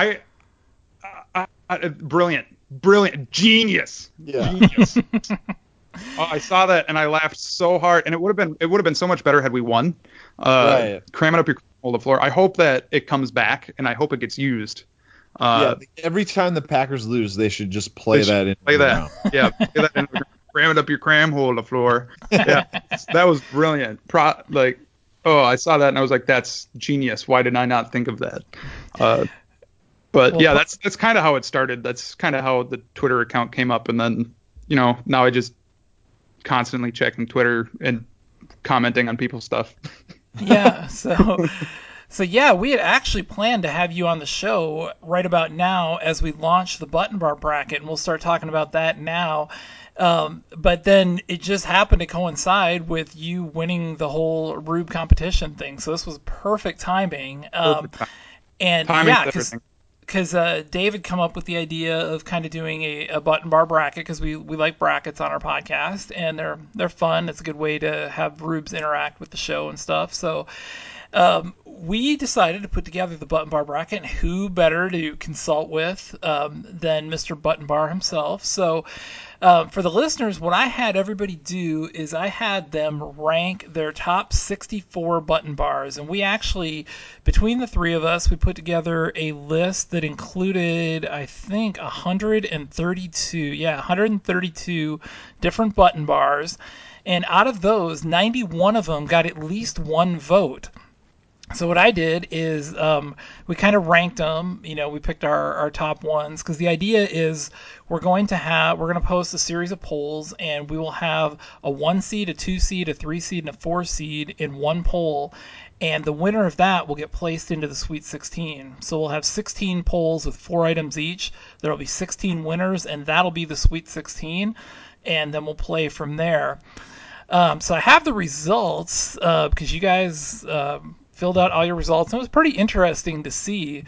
brilliant, genius. Yeah. Genius. Oh, I saw that and I laughed so hard, and it would have been so much better had we won. Right. Cramming up your hole the floor. I hope that it comes back, and I hope it gets used. Yeah, every time the Packers lose, they should just play that in. Play that. Yeah, play that in. Cram it up your cram hole the floor. Yeah, that was brilliant. I saw that and I was like, that's genius. Why did I not think of that? That's kind of how it started. That's kind of how the Twitter account came up, and then now I just constantly checking Twitter and commenting on people's stuff. Yeah, so yeah, we had actually planned to have you on the show right about now as we launch the button bar bracket, and we'll start talking about that now. But then it just happened to coincide with you winning the whole Rube competition thing, so this was perfect timing. And yeah, because David come up with the idea of kind of doing a button bar bracket, because we like brackets on our podcast, and they're fun. It's a good way to have Rubes interact with the show and stuff. So we decided to put together the button bar bracket, and who better to consult with than Mr. Button Bar himself. So for the listeners, what I had everybody do is I had them rank their top 64 button bars, and we actually, between the three of us, we put together a list that included, I think, 132 different button bars, and out of those, 91 of them got at least one vote. So what I did is we kind of ranked them. We picked our top ones, because the idea is we're going to post a series of polls, and we will have a 1 seed, a 2 seed, a 3 seed, and a 4 seed in one poll, and the winner of that will get placed into the Sweet 16. So we'll have 16 polls with 4 items each. There will be 16 winners, and that'll be the Sweet 16, and then we'll play from there. So I have the results because you guys filled out all your results, and it was pretty interesting to see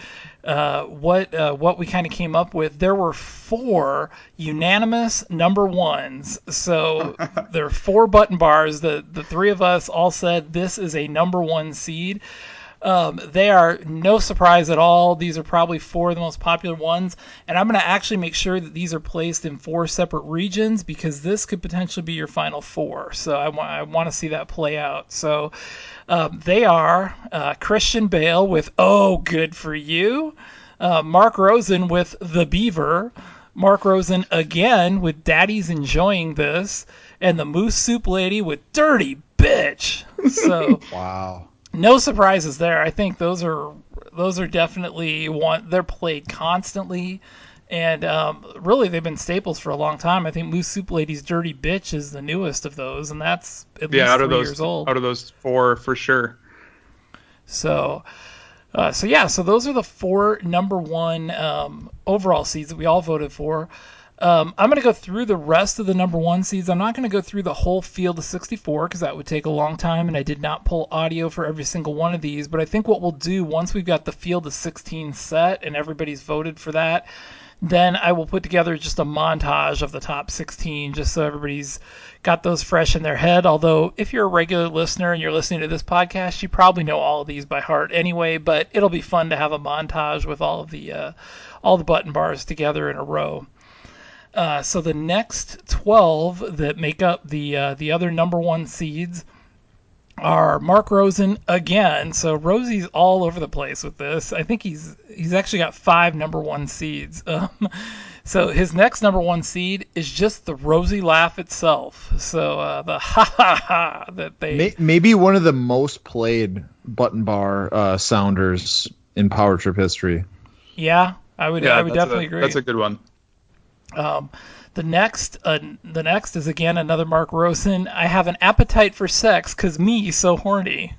what we kind of came up with. There were 4 unanimous number ones. So there are 4 button bars. The 3 of us all said this is a number 1 seed. They are no surprise at all. These are probably 4 of the most popular ones, and I'm going to actually make sure that these are placed in 4 separate regions, because this could potentially be your final 4. So I want to see that play out. So they are Christian Bale with "Oh, Good for You," Mark Rosen with "The Beaver," Mark Rosen again with "Daddy's Enjoying This," and the Moose Soup Lady with "Dirty Bitch." So wow. No surprises there. I think those are definitely they're played constantly, and really they've been staples for a long time. I think Moose Soup Lady's "Dirty Bitch" is the newest of those, and that's at least 3 years old. Out of those 4, for sure. So those are the 4 number 1 overall seeds that we all voted for. I'm going to go through the rest of the number 1 seeds. I'm not going to go through the whole field of 64, because that would take a long time, and I did not pull audio for every single one of these. But I think what we'll do, once we've got the field of 16 set and everybody's voted for that, then I will put together just a montage of the top 16, just so everybody's got those fresh in their head. Although, if you're a regular listener and you're listening to this podcast, you probably know all of these by heart anyway, but it'll be fun to have a montage with all the button bars together in a row. So the next 12 that make up the other number 1 seeds are Mark Rosen again. So Rosie's all over the place with this. I think he's actually got 5 number 1 seeds. So his next number 1 seed is just the Rosie laugh itself. So the ha ha ha that they maybe one of the most played button bar sounders in Power Trip history. Yeah, I would definitely agree. That's a good one. The next is again another Mark Rosen. I have an appetite for sex because me so horny.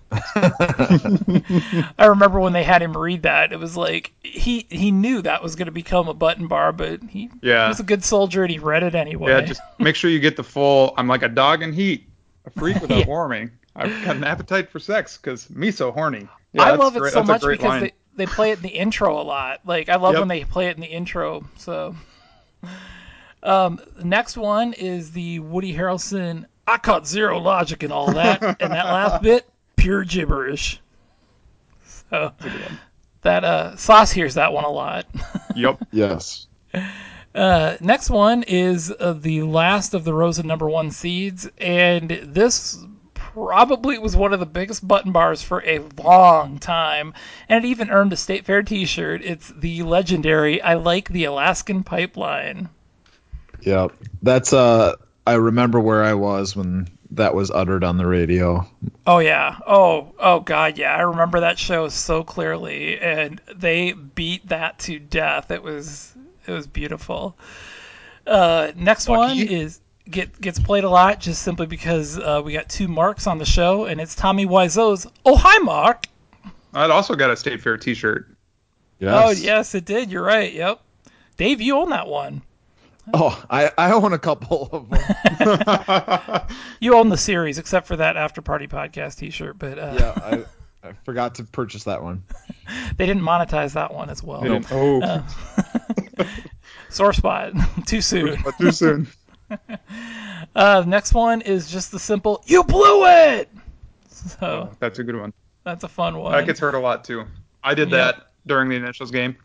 I remember when they had him read that. It was like he knew that was going to become a button bar, but he was a good soldier and he read it anyway. Yeah, just make sure you get the full. I'm like a dog in heat, a freak without warming. I've got an appetite for sex because me so horny. Yeah, I love it so much because line. they play it in the intro a lot. Like I love when they play it in the intro. So. The next one is the Woody Harrelson, I caught zero logic in all that, and that last bit, pure gibberish. So that Sauce hears that one a lot. Yep. Yes. Next one is the last of the Rosen number 1 seeds, and this probably was one of the biggest button bars for a long time, and it even earned a State Fair t-shirt. It's the legendary I Like the Alaskan Pipeline. Yeah, that's I remember where I was when that was uttered on the radio. Oh yeah. Oh god, yeah. I remember that show so clearly, and they beat that to death. It was beautiful. Next one is gets played a lot just simply because we got 2 Marks on the show, and it's Tommy Wiseau's "Oh Hi Mark." I'd also got a State Fair t-shirt. Yes. Oh yes, it did. You're right. Yep. Dave, you own that one. Oh, I own a couple of them. You own the series, except for that After Party Podcast t-shirt. But yeah, I forgot to purchase that one. They didn't monetize that one as well. Oh. Sore spot. Too soon. Too soon. Next one is just the simple, you blew it! So that's a good one. That's a fun one. That gets heard a lot, too. I did that during the Initials game.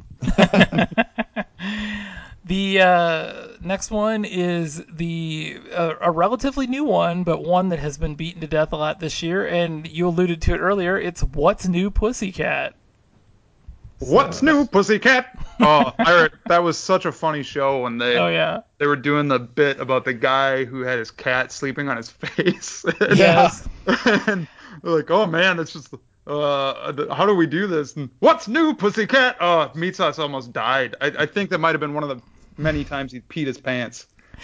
The next one is a relatively new one, but one that has been beaten to death a lot this year, and you alluded to it earlier. It's What's New Pussycat. What's New Pussycat? Oh, that was such a funny show when they were doing the bit about the guy who had his cat sleeping on his face. Yes. And they're like, oh man, it's just how do we do this? And, What's New Pussycat? Oh, Meat Sauce almost died. I think that might have been one of the many times he peed his pants.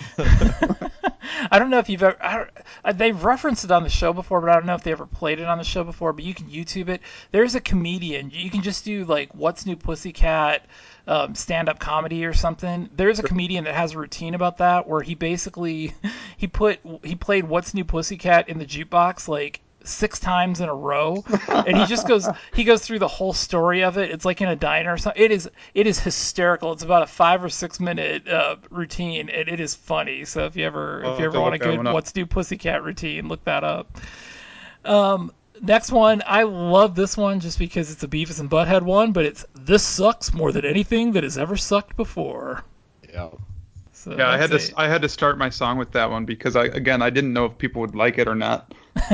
I don't know if you've ever... they've referenced it on the show before, but I don't know if they ever played it on the show before, but you can YouTube it. There's a comedian. You can just do, like, What's New Pussycat stand-up comedy or something. There's a comedian that has a routine about that where he basically... He played What's New Pussycat in the jukebox, like, 6 times in a row, and he goes through the whole story of it. It's like in a diner or something. It is hysterical. It's about a 5 or 6 minute routine, and it is funny. So if you ever want a good What's New Pussycat routine, look that up. Next one, I love this one just because it's a Beavis and Butthead one, but it's This Sucks More Than Anything That Has Ever Sucked Before. Yeah. So yeah, I had to start my song with that one because I didn't know if people would like it or not.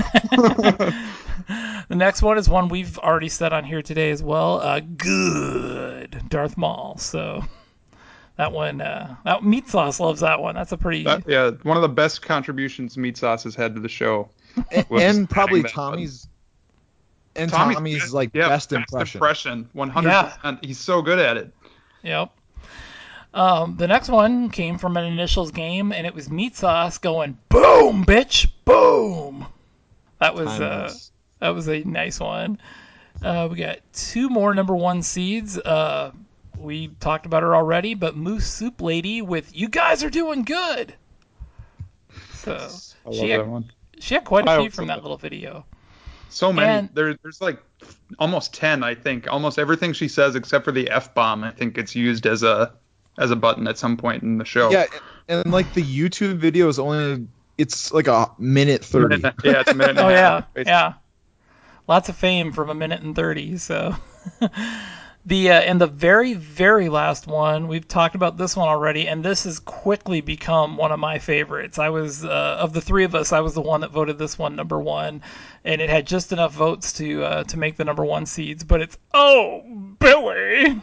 The next one is one we've already said on here today as well. Good Darth Maul. So that one, Meat Sauce loves that one. That's a pretty one of the best contributions Meat Sauce has had to the show, and probably Tommy's. And Tommy's like best impression. 100%. Yeah. He's so good at it. Yep. The next one came from an Initials game, and it was Meat Sauce going, boom, bitch, boom. That was a nice one. We got 2 more number 1 seeds. We talked about her already, but Moose Soup Lady with You Guys Are Doing Good. So I love that one. She had quite a few from that little video. So many. There's like almost 10, I think. Almost everything she says except for the F-bomb, I think it's used as a button at some point in the show. Yeah, and like the YouTube video is it's like a minute 30. Yeah, it's a minute. Oh yeah, yeah. Lots of fame from a minute and 30. So And the very, very last one, we've talked about this one already, and this has quickly become one of my favorites. I was, of the three of us, I was the one that voted this one number one, and it had just enough votes to make the number one seeds, but it's, oh, Billy!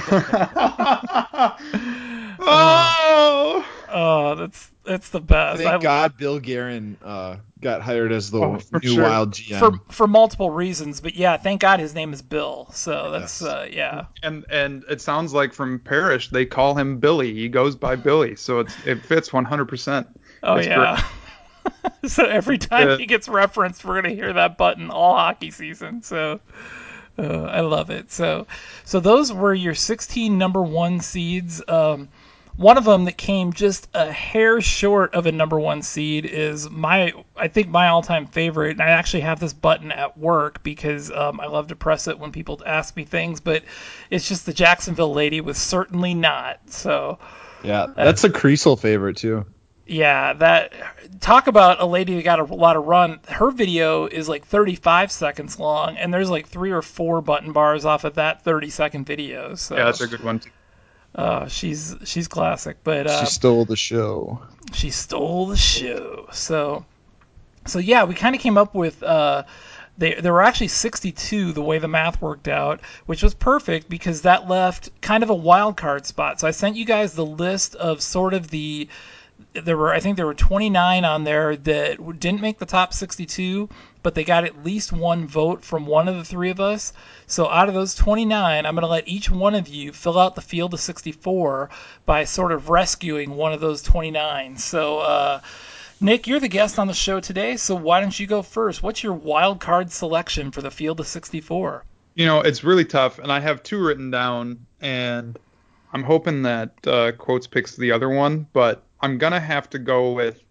That's the best. Thank God Bill Guerin got hired as the new Wild GM. For multiple reasons, but yeah, thank God his name is Bill. So that's yeah. And it sounds like from Parrish they call him Billy. He goes by Billy, so it fits 100%. Oh yeah. So every time he gets referenced, we're gonna hear that button all hockey season. So. I love it. So those were your 16 number one seeds. One of them that came just a hair short of a number one seed is I think my all-time favorite, and I actually have this button at work because I love to press it when people ask me things, but it's just the Jacksonville Lady was certainly not. So yeah, that's a Creasel favorite too. Yeah, talk about a lady that got a lot of run. Her video is like 35 seconds long, and there's like 3 or 4 button bars off of that 30-second video. So yeah, that's a good one too. She's classic, but she stole the show. She stole the show. So yeah, we kind of came up with there were actually 62 the way the math worked out, which was perfect because that left kind of a wild card spot. So I sent you guys the list of sort of there were 29 on there that didn't make the top 62, but they got at least one vote from one of the three of us. So out of those 29, I'm going to let each one of you fill out the field of 64 by sort of rescuing one of those 29. So, Nick, you're the guest on the show today, so why don't you go first? What's your wild card selection for the field of 64? It's really tough, and I have 2 written down, and I'm hoping that Quotes picks the other one, but I'm going to have to go with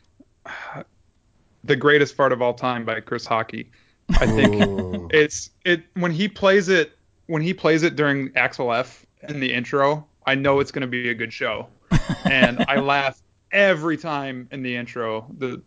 The Greatest Fart of All Time by Chris Hockey. I think when he plays it during Axel F in the intro, I know it's going to be a good show. And I laugh every time in the intro.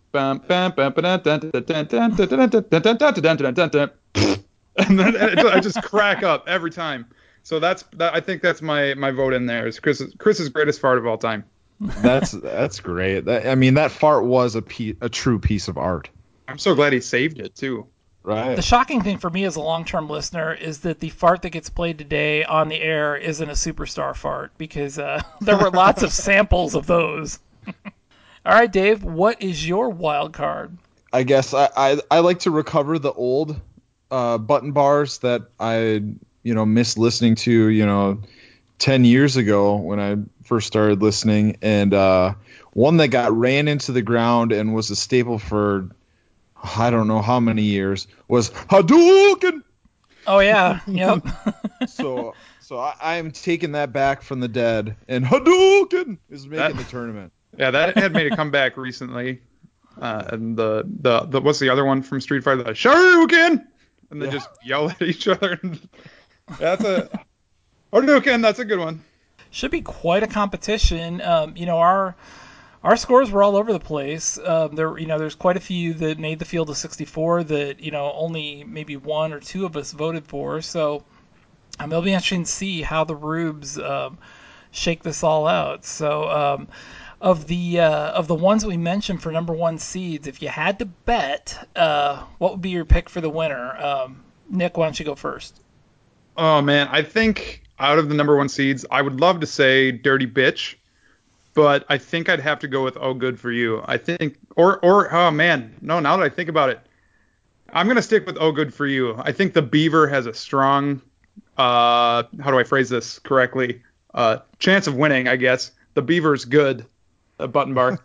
And then I just crack up every time. So I think that's my vote in there. Is Chris's greatest fart of all time. That's great. That fart was a true piece of art. I'm so glad he saved it too. Right. The shocking thing for me as a long-term listener is that the fart that gets played today on the air isn't a superstar fart because there were lots of samples of those. All right, Dave, what is your wild card? I guess I like to recover the old button bars that I missed listening to 10 years ago when I first started listening, and one that got ran into the ground and was a staple for I don't know how many years was Hadouken. Oh yeah, yep. So I'm taking that back from the dead, and Hadouken is making the tournament. Yeah, that had made a comeback recently. And the what's the other one from Street Fighter? The Shoryuken, and they just yell at each other. That's a Hadouken. That's a good one. Should be quite a competition. Our scores were all over the place. There's quite a few that made the field of 64 that only maybe 1 or 2 of us voted for. So it'll be interesting to see how the Rubes shake this all out. So of the ones we mentioned for number one seeds, if you had to bet, what would be your pick for the winner? Nick, why don't you go first? Oh man, I think out of the number one seeds, I would love to say Dirty Bitch. But I think I'd have to go with Oh Good For You. I think, or oh man, no. Now that I think about it, I'm gonna stick with Oh Good For You. I think the Beaver has a strong, how do I phrase this correctly? Chance of winning, I guess. The Beaver's good, button bar.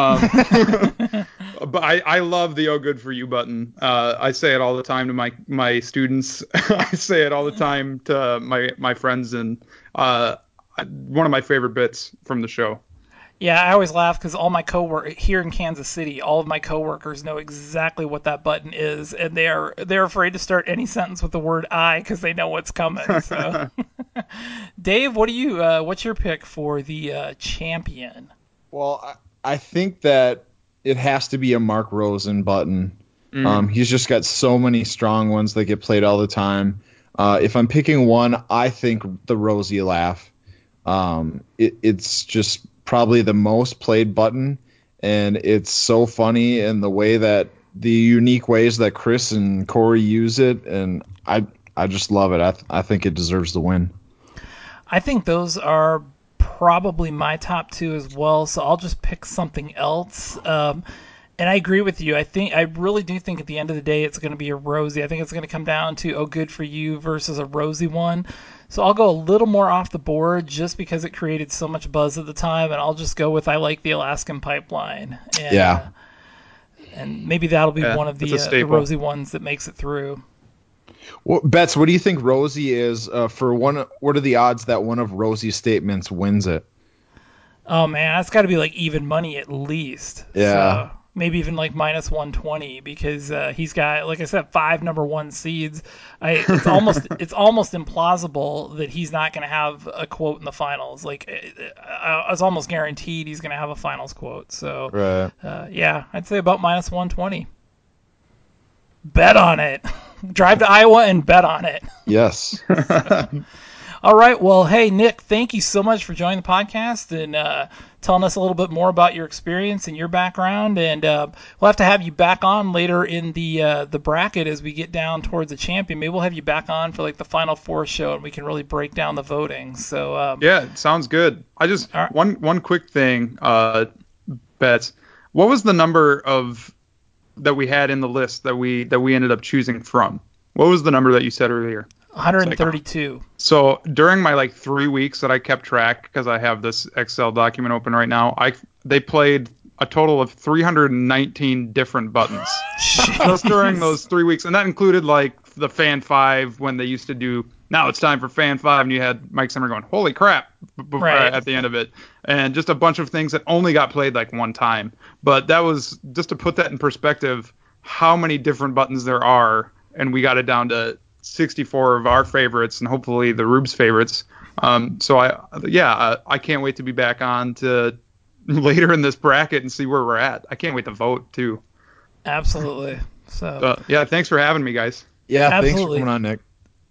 But I love the Oh Good For You button. I say it all the time to my students. I say it all the time to my friends, and one of my favorite bits from the show. Yeah, I always laugh because all my coworkers here in Kansas City, all of my coworkers know exactly what that button is, and they're afraid to start any sentence with the word "I" because they know what's coming. So, Dave, what's your pick for the champion? Well, I think that it has to be a Mark Rosen button. He's just got so many strong ones that get played all the time. If I'm picking one, I think the Rosie laugh. It's just probably the most played button, and it's so funny in the unique ways that Chris and Corey use it, and I just love it. I think it deserves the win. I think those are probably my top two as well, so I'll just pick something else. And I agree with you. I really do think at the end of the day it's going to be a Rosie. I think it's going to come down to "Oh, Good for You" versus a Rosie one. So I'll go a little more off the board just because it created so much buzz at the time, and I'll just go with "I Like the Alaskan Pipeline." And, yeah. And maybe that'll be one of the Rosie ones that makes it through. Well, Betts, what do you think Rosie is for one? What are the odds that one of Rosie's statements wins it? Oh man, that's got to be like even money at least. Yeah. So maybe even like minus 120 because he's got, like I said, 5 number 1 seeds. It's almost implausible that he's not going to have a quote in the finals. Like I was almost guaranteed he's going to have a finals quote. So right. Yeah, I'd say about minus 120. Bet on it. Drive to Iowa and bet on it. Yes. All right. Well, hey, Nick, thank you so much for joining the podcast and telling us a little bit more about your experience and your background. And we'll have to have you back on later in the bracket as we get down towards the champion. Maybe we'll have you back on for like the Final Four show and we can really break down the voting. So yeah, it sounds good. I just one quick thing, Bets. What was the number of that we had in the list that we ended up choosing from? What was the number that you said earlier? 132. So during my 3 weeks that I kept track, because I have this Excel document open right now, they played a total of 319 different buttons just during those 3 weeks, and that included the Fan 5 when they used to do "Now it's time for Fan 5," and you had Mike Zimmer going "Holy crap" at the end of it, and just a bunch of things that only got played one time. But that was just to put that in perspective, how many different buttons there are, and we got it down to 64 of our favorites and hopefully the Rubes favorites. So I can't wait to be back on to later in this bracket and see where we're at. I can't wait to vote too. Absolutely. So yeah, thanks for having me, guys. Yeah, absolutely. Thanks for coming on, Nick.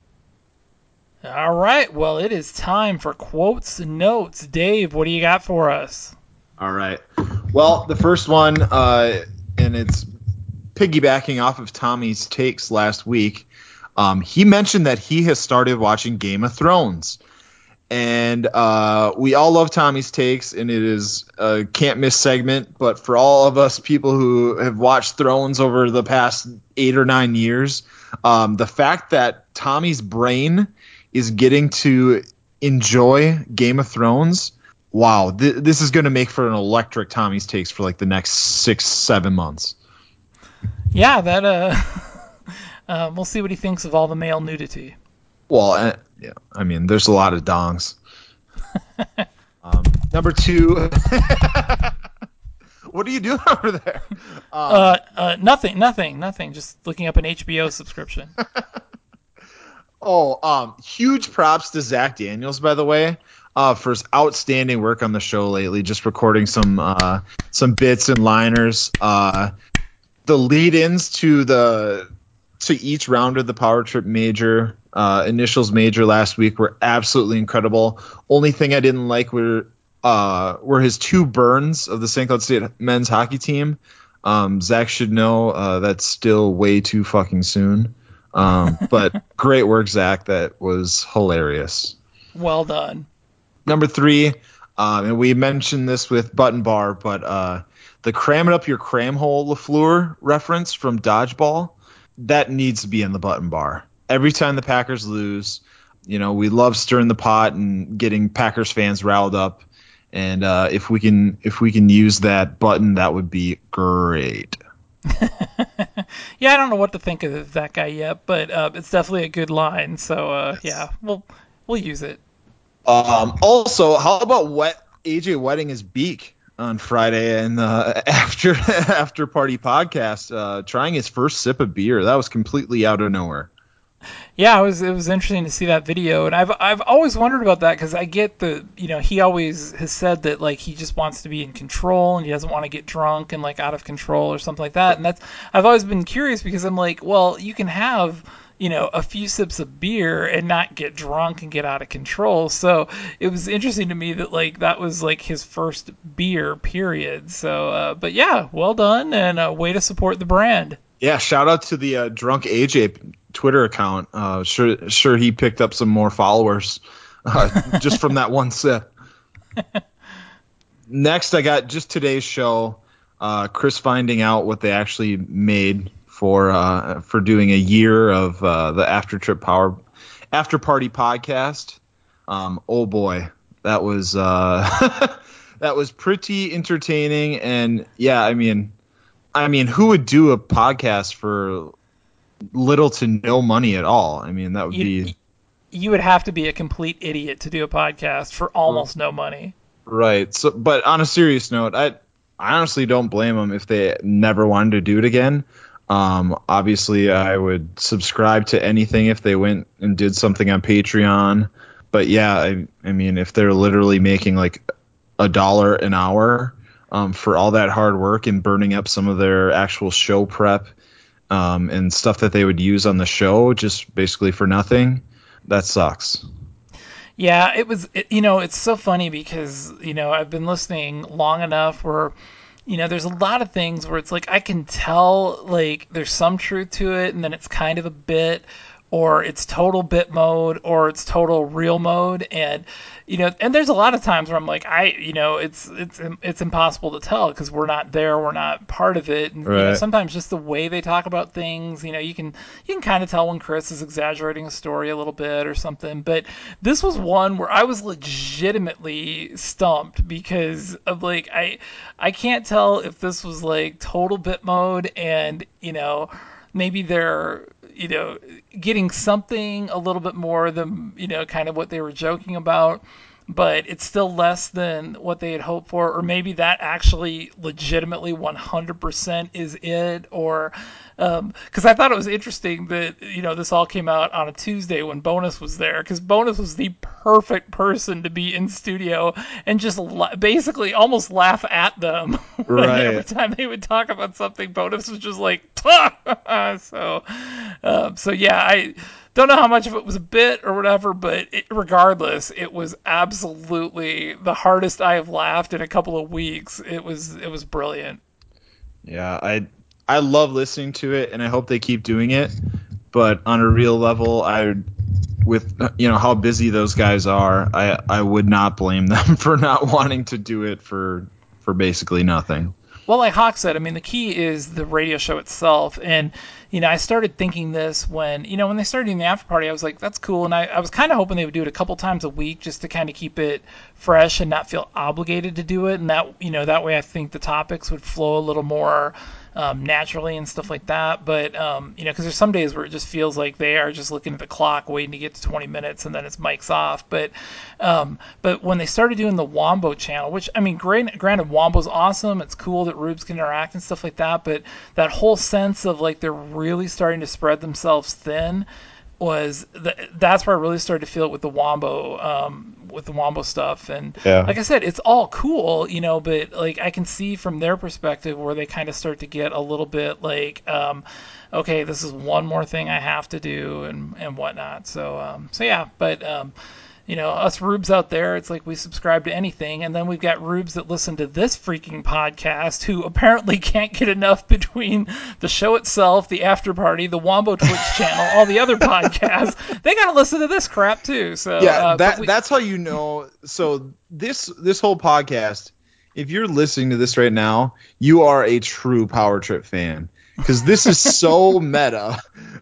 All right. Well, it is time for quotes and notes. Dave, what do you got for us? All right. Well, the first one, and it's piggybacking off of Tommy's takes last week. He mentioned that he has started watching Game of Thrones. And we all love Tommy's takes, and it is a can't-miss segment. But for all of us people who have watched Thrones over the past 8 or 9 years, the fact that Tommy's brain is getting to enjoy Game of Thrones, wow, this is going to make for an electric Tommy's takes for the next 6-7 months. Yeah, that we'll see what he thinks of all the male nudity. Well, yeah, I mean, there's a lot of dongs. Number 2. What are you doing over there? Nothing. Just looking up an HBO subscription. Huge props to Zach Daniels, by the way, for his outstanding work on the show lately. Just recording some bits and liners. The lead-ins to each round of the Power Trip Major, Initials Major last week were absolutely incredible. Only thing I didn't like were his 2 burns of the St. Cloud State men's hockey team. Zach should know that's still way too fucking soon. But great work, Zach. That was hilarious. Well done. Number 3, and we mentioned this with Button Bar, but the cram it up your cram hole LaFleur reference from Dodgeball, that needs to be in the Button Bar. Every time the Packers lose, we love stirring the pot and getting Packers fans riled up. And if we can use that button, that would be great. Yeah, I don't know what to think of that guy yet, but it's definitely a good line. So yeah, we'll use it. Also, how about AJ wetting his beak on Friday and after party podcast, trying his first sip of beer? That was completely out of nowhere. Yeah, it was interesting to see that video, and I've always wondered about that because I get he always has said that like he just wants to be in control and he doesn't want to get drunk and like out of control or something like that, and I've always been curious because I'm like, well, you can have a few sips of beer and not get drunk and get out of control. So it was interesting to me that like that was like his first beer period. So, but yeah, well done and a way to support the brand. Yeah, shout out to the Drunk AJ Twitter account. Sure he picked up some more followers just from that one sip. Next, I got just today's show. Chris finding out what they actually made for doing a year of the After Party podcast. Oh boy, that was that was pretty entertaining, and yeah, I mean, who would do a podcast for little to no money at all? I mean, that would be... You would have to be a complete idiot to do a podcast for almost no money. Right. So, but on a serious note, I honestly don't blame them if they never wanted to do it again. Obviously, I would subscribe to anything if they went and did something on Patreon. But yeah, I mean, if they're literally making like $1 an hour for all that hard work and burning up some of their actual show prep and stuff that they would use on the show just basically for nothing, that sucks. Yeah, it's so funny because, I've been listening long enough where, there's a lot of things where it's like I can tell like there's some truth to it and then it's kind of a bit, or it's total bit mode, or it's total real mode, and and there's a lot of times where I'm like, it's impossible to tell because we're not there, we're not part of it, and right. Sometimes just the way they talk about things, you can kind of tell when Chris is exaggerating a story a little bit or something. But this was one where I was legitimately stumped because of like I can't tell if this was like total bit mode and maybe they're getting something a little bit more than kind of what they were joking about, but it's still less than what they had hoped for, or maybe that actually legitimately 100% is it, or because I thought it was interesting that this all came out on a Tuesday when Bonus was there, because Bonus was the perfect person to be in studio and just basically almost laugh at them. Right. Every time they would talk about something, Bonus was just like so yeah, I don't know how much of it was a bit or whatever, but regardless, it was absolutely the hardest I have laughed in a couple of weeks. It was brilliant. Yeah, I love listening to it, and I hope they keep doing it. But on a real level, with how busy those guys are, I would not blame them for not wanting to do it for basically nothing. Well, like Hawk said, I mean, the key is the radio show itself. And, I started thinking this when they started doing the after party, I was like, that's cool. And I was kind of hoping they would do it a couple times a week just to kind of keep it fresh and not feel obligated to do it. And that, that way I think the topics would flow a little more naturally and stuff like that. But, because there's some days where it just feels like they are just looking at the clock waiting to get to 20 minutes and then it's mic's off. But when they started doing the Wombo channel, which, I mean, granted, Wombo's awesome. It's cool that Rubes can interact and stuff like that. But that whole sense of like they're really starting to spread themselves thin that's where I really started to feel it with the Wombo stuff. And like I said, it's all cool, but like I can see from their perspective where they kind of start to get a little bit like, okay, this is one more thing I have to do and whatnot. So yeah, but us rubes out there, it's like we subscribe to anything, and then we've got rubes that listen to this freaking podcast who apparently can't get enough between the show itself, the after party, the Wombo Twitch channel, all the other podcasts. They gotta listen to this crap too. So yeah, that's how you know. So this whole podcast, if you're listening to this right now, you are a true Power Trip fan. Because this is so meta.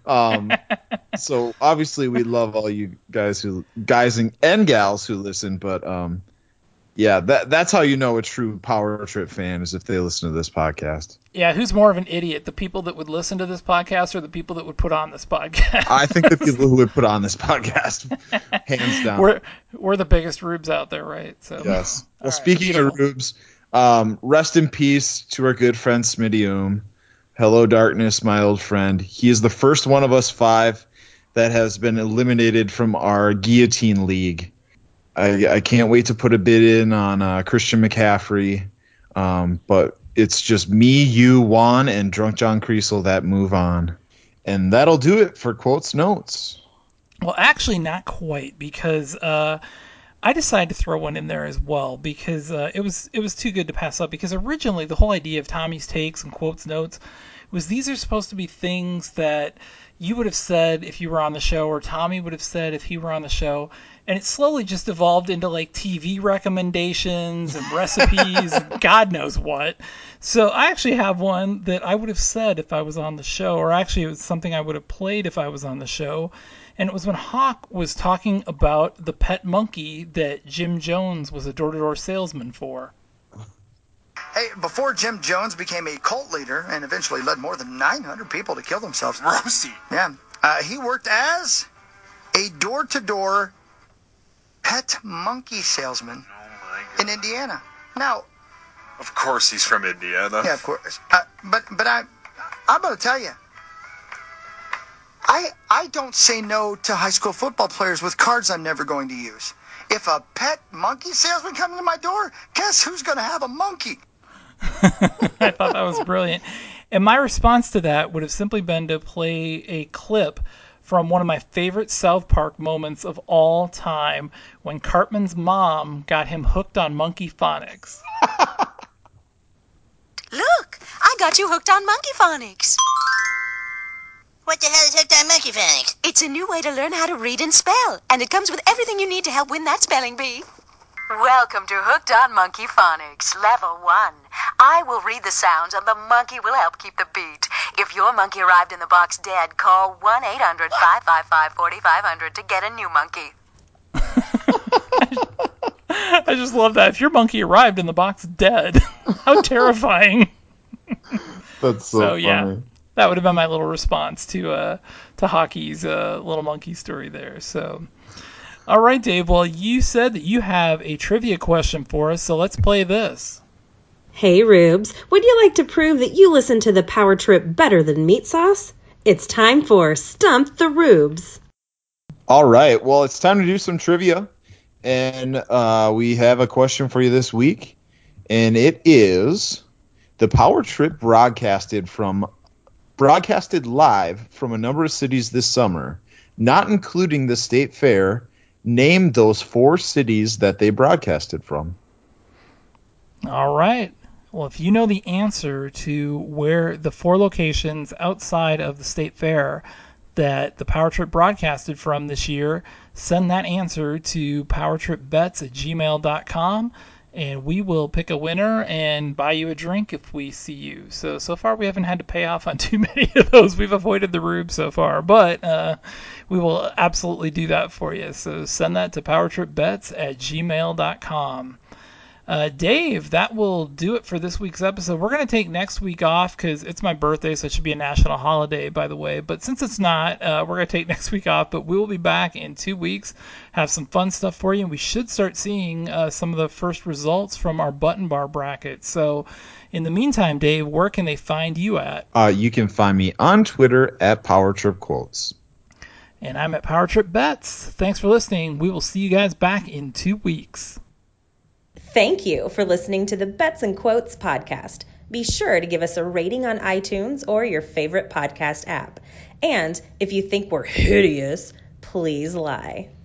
So obviously we love all you guys and gals who listen, but yeah, that's how you know a true Power Trip fan is if they listen to this podcast. Yeah, who's more of an idiot, the people that would listen to this podcast or the people that would put on this podcast? I think the people who would put on this podcast, hands down. We're the biggest rubes out there, right? So yes. Well, speaking of rubes, rest in peace to our good friend Smitty Oom. Hello, darkness, my old friend. He is the first one of us 5 that has been eliminated from our Guillotine League. I can't wait to put a bid in on Christian McCaffrey, but it's just me, you, Juan, and Drunk John Creasel that move on. And that'll do it for Quotes Notes. Well, actually, not quite, because I decided to throw one in there as well, because it was too good to pass up. Because originally, the whole idea of Tommy's Takes and Quotes Notes was these are supposed to be things that you would have said if you were on the show, or Tommy would have said if he were on the show. And it slowly just evolved into like TV recommendations and recipes and God knows what. So I actually have one that I would have said if I was on the show, or actually it was something I would have played if I was on the show. And it was when Hawk was talking about the pet monkey that Jim Jones was a door-to-door salesman for. Hey, before Jim Jones became a cult leader and eventually led more than 900 people to kill themselves. Rosie. Yeah. He worked as a door-to-door pet monkey salesman in Indiana. Now, Of course he's from Indiana. yeah, of course. But I'm going to tell you, I don't say no to high school football players with cards I'm never going to use. If a pet monkey salesman comes to my door, guess who's going to have a monkey? I thought that was brilliant. And my response to that would have simply been to play a clip from one of my favorite South Park moments of all time, when Cartman's mom got him hooked on monkey phonics. Look, I got you hooked on monkey phonics. What the hell is hooked on monkey phonics? It's a new way to learn how to read and spell, and it comes with everything you need to help win that spelling bee. Welcome to Hooked on Monkey Phonics, Level 1. I will read the sounds and the monkey will help keep the beat. If your monkey arrived in the box dead, call 1-800-555-4500 to get a new monkey. I just love that. If your monkey arrived in the box dead, how terrifying. That's so funny. Yeah, that would have been my little response to Hockey's little monkey story there. So, all right, Dave. Well, you said that you have a trivia question for us, so let's play this. Hey, Rubes, would you like to prove that you listen to the Power Trip better than meat sauce? It's time for Stump the Rubes. All right. Well, it's time to do some trivia. And we have a question for you this week. And it is, the Power Trip broadcasted live from a number of cities this summer, not including the State Fair. Name those 4 cities that they broadcasted from. All right. Well, if you know the answer to where the 4 locations outside of the State Fair that the Power Trip broadcasted from this year, send that answer to powertripbets@gmail.com, and we will pick a winner and buy you a drink if we see you. So far we haven't had to pay off on too many of those. We've avoided the rube so far, but we will absolutely do that for you. So send that to powertripbets@gmail.com. Dave, that will do it for this week's episode. We're going to take next week off because it's my birthday, so it should be a national holiday, by the way. But since it's not, we're going to take next week off. But we will be back in 2 weeks, have some fun stuff for you, and we should start seeing some of the first results from our button bar bracket. So in the meantime, Dave, where can they find you at? You can find me on Twitter at PowerTripQuotes. And I'm at PowerTripBets. Thanks for listening. We will see you guys back in 2 weeks. Thank you for listening to the Bets and Quotes podcast. Be sure to give us a rating on iTunes or your favorite podcast app. And if you think we're hideous, please lie.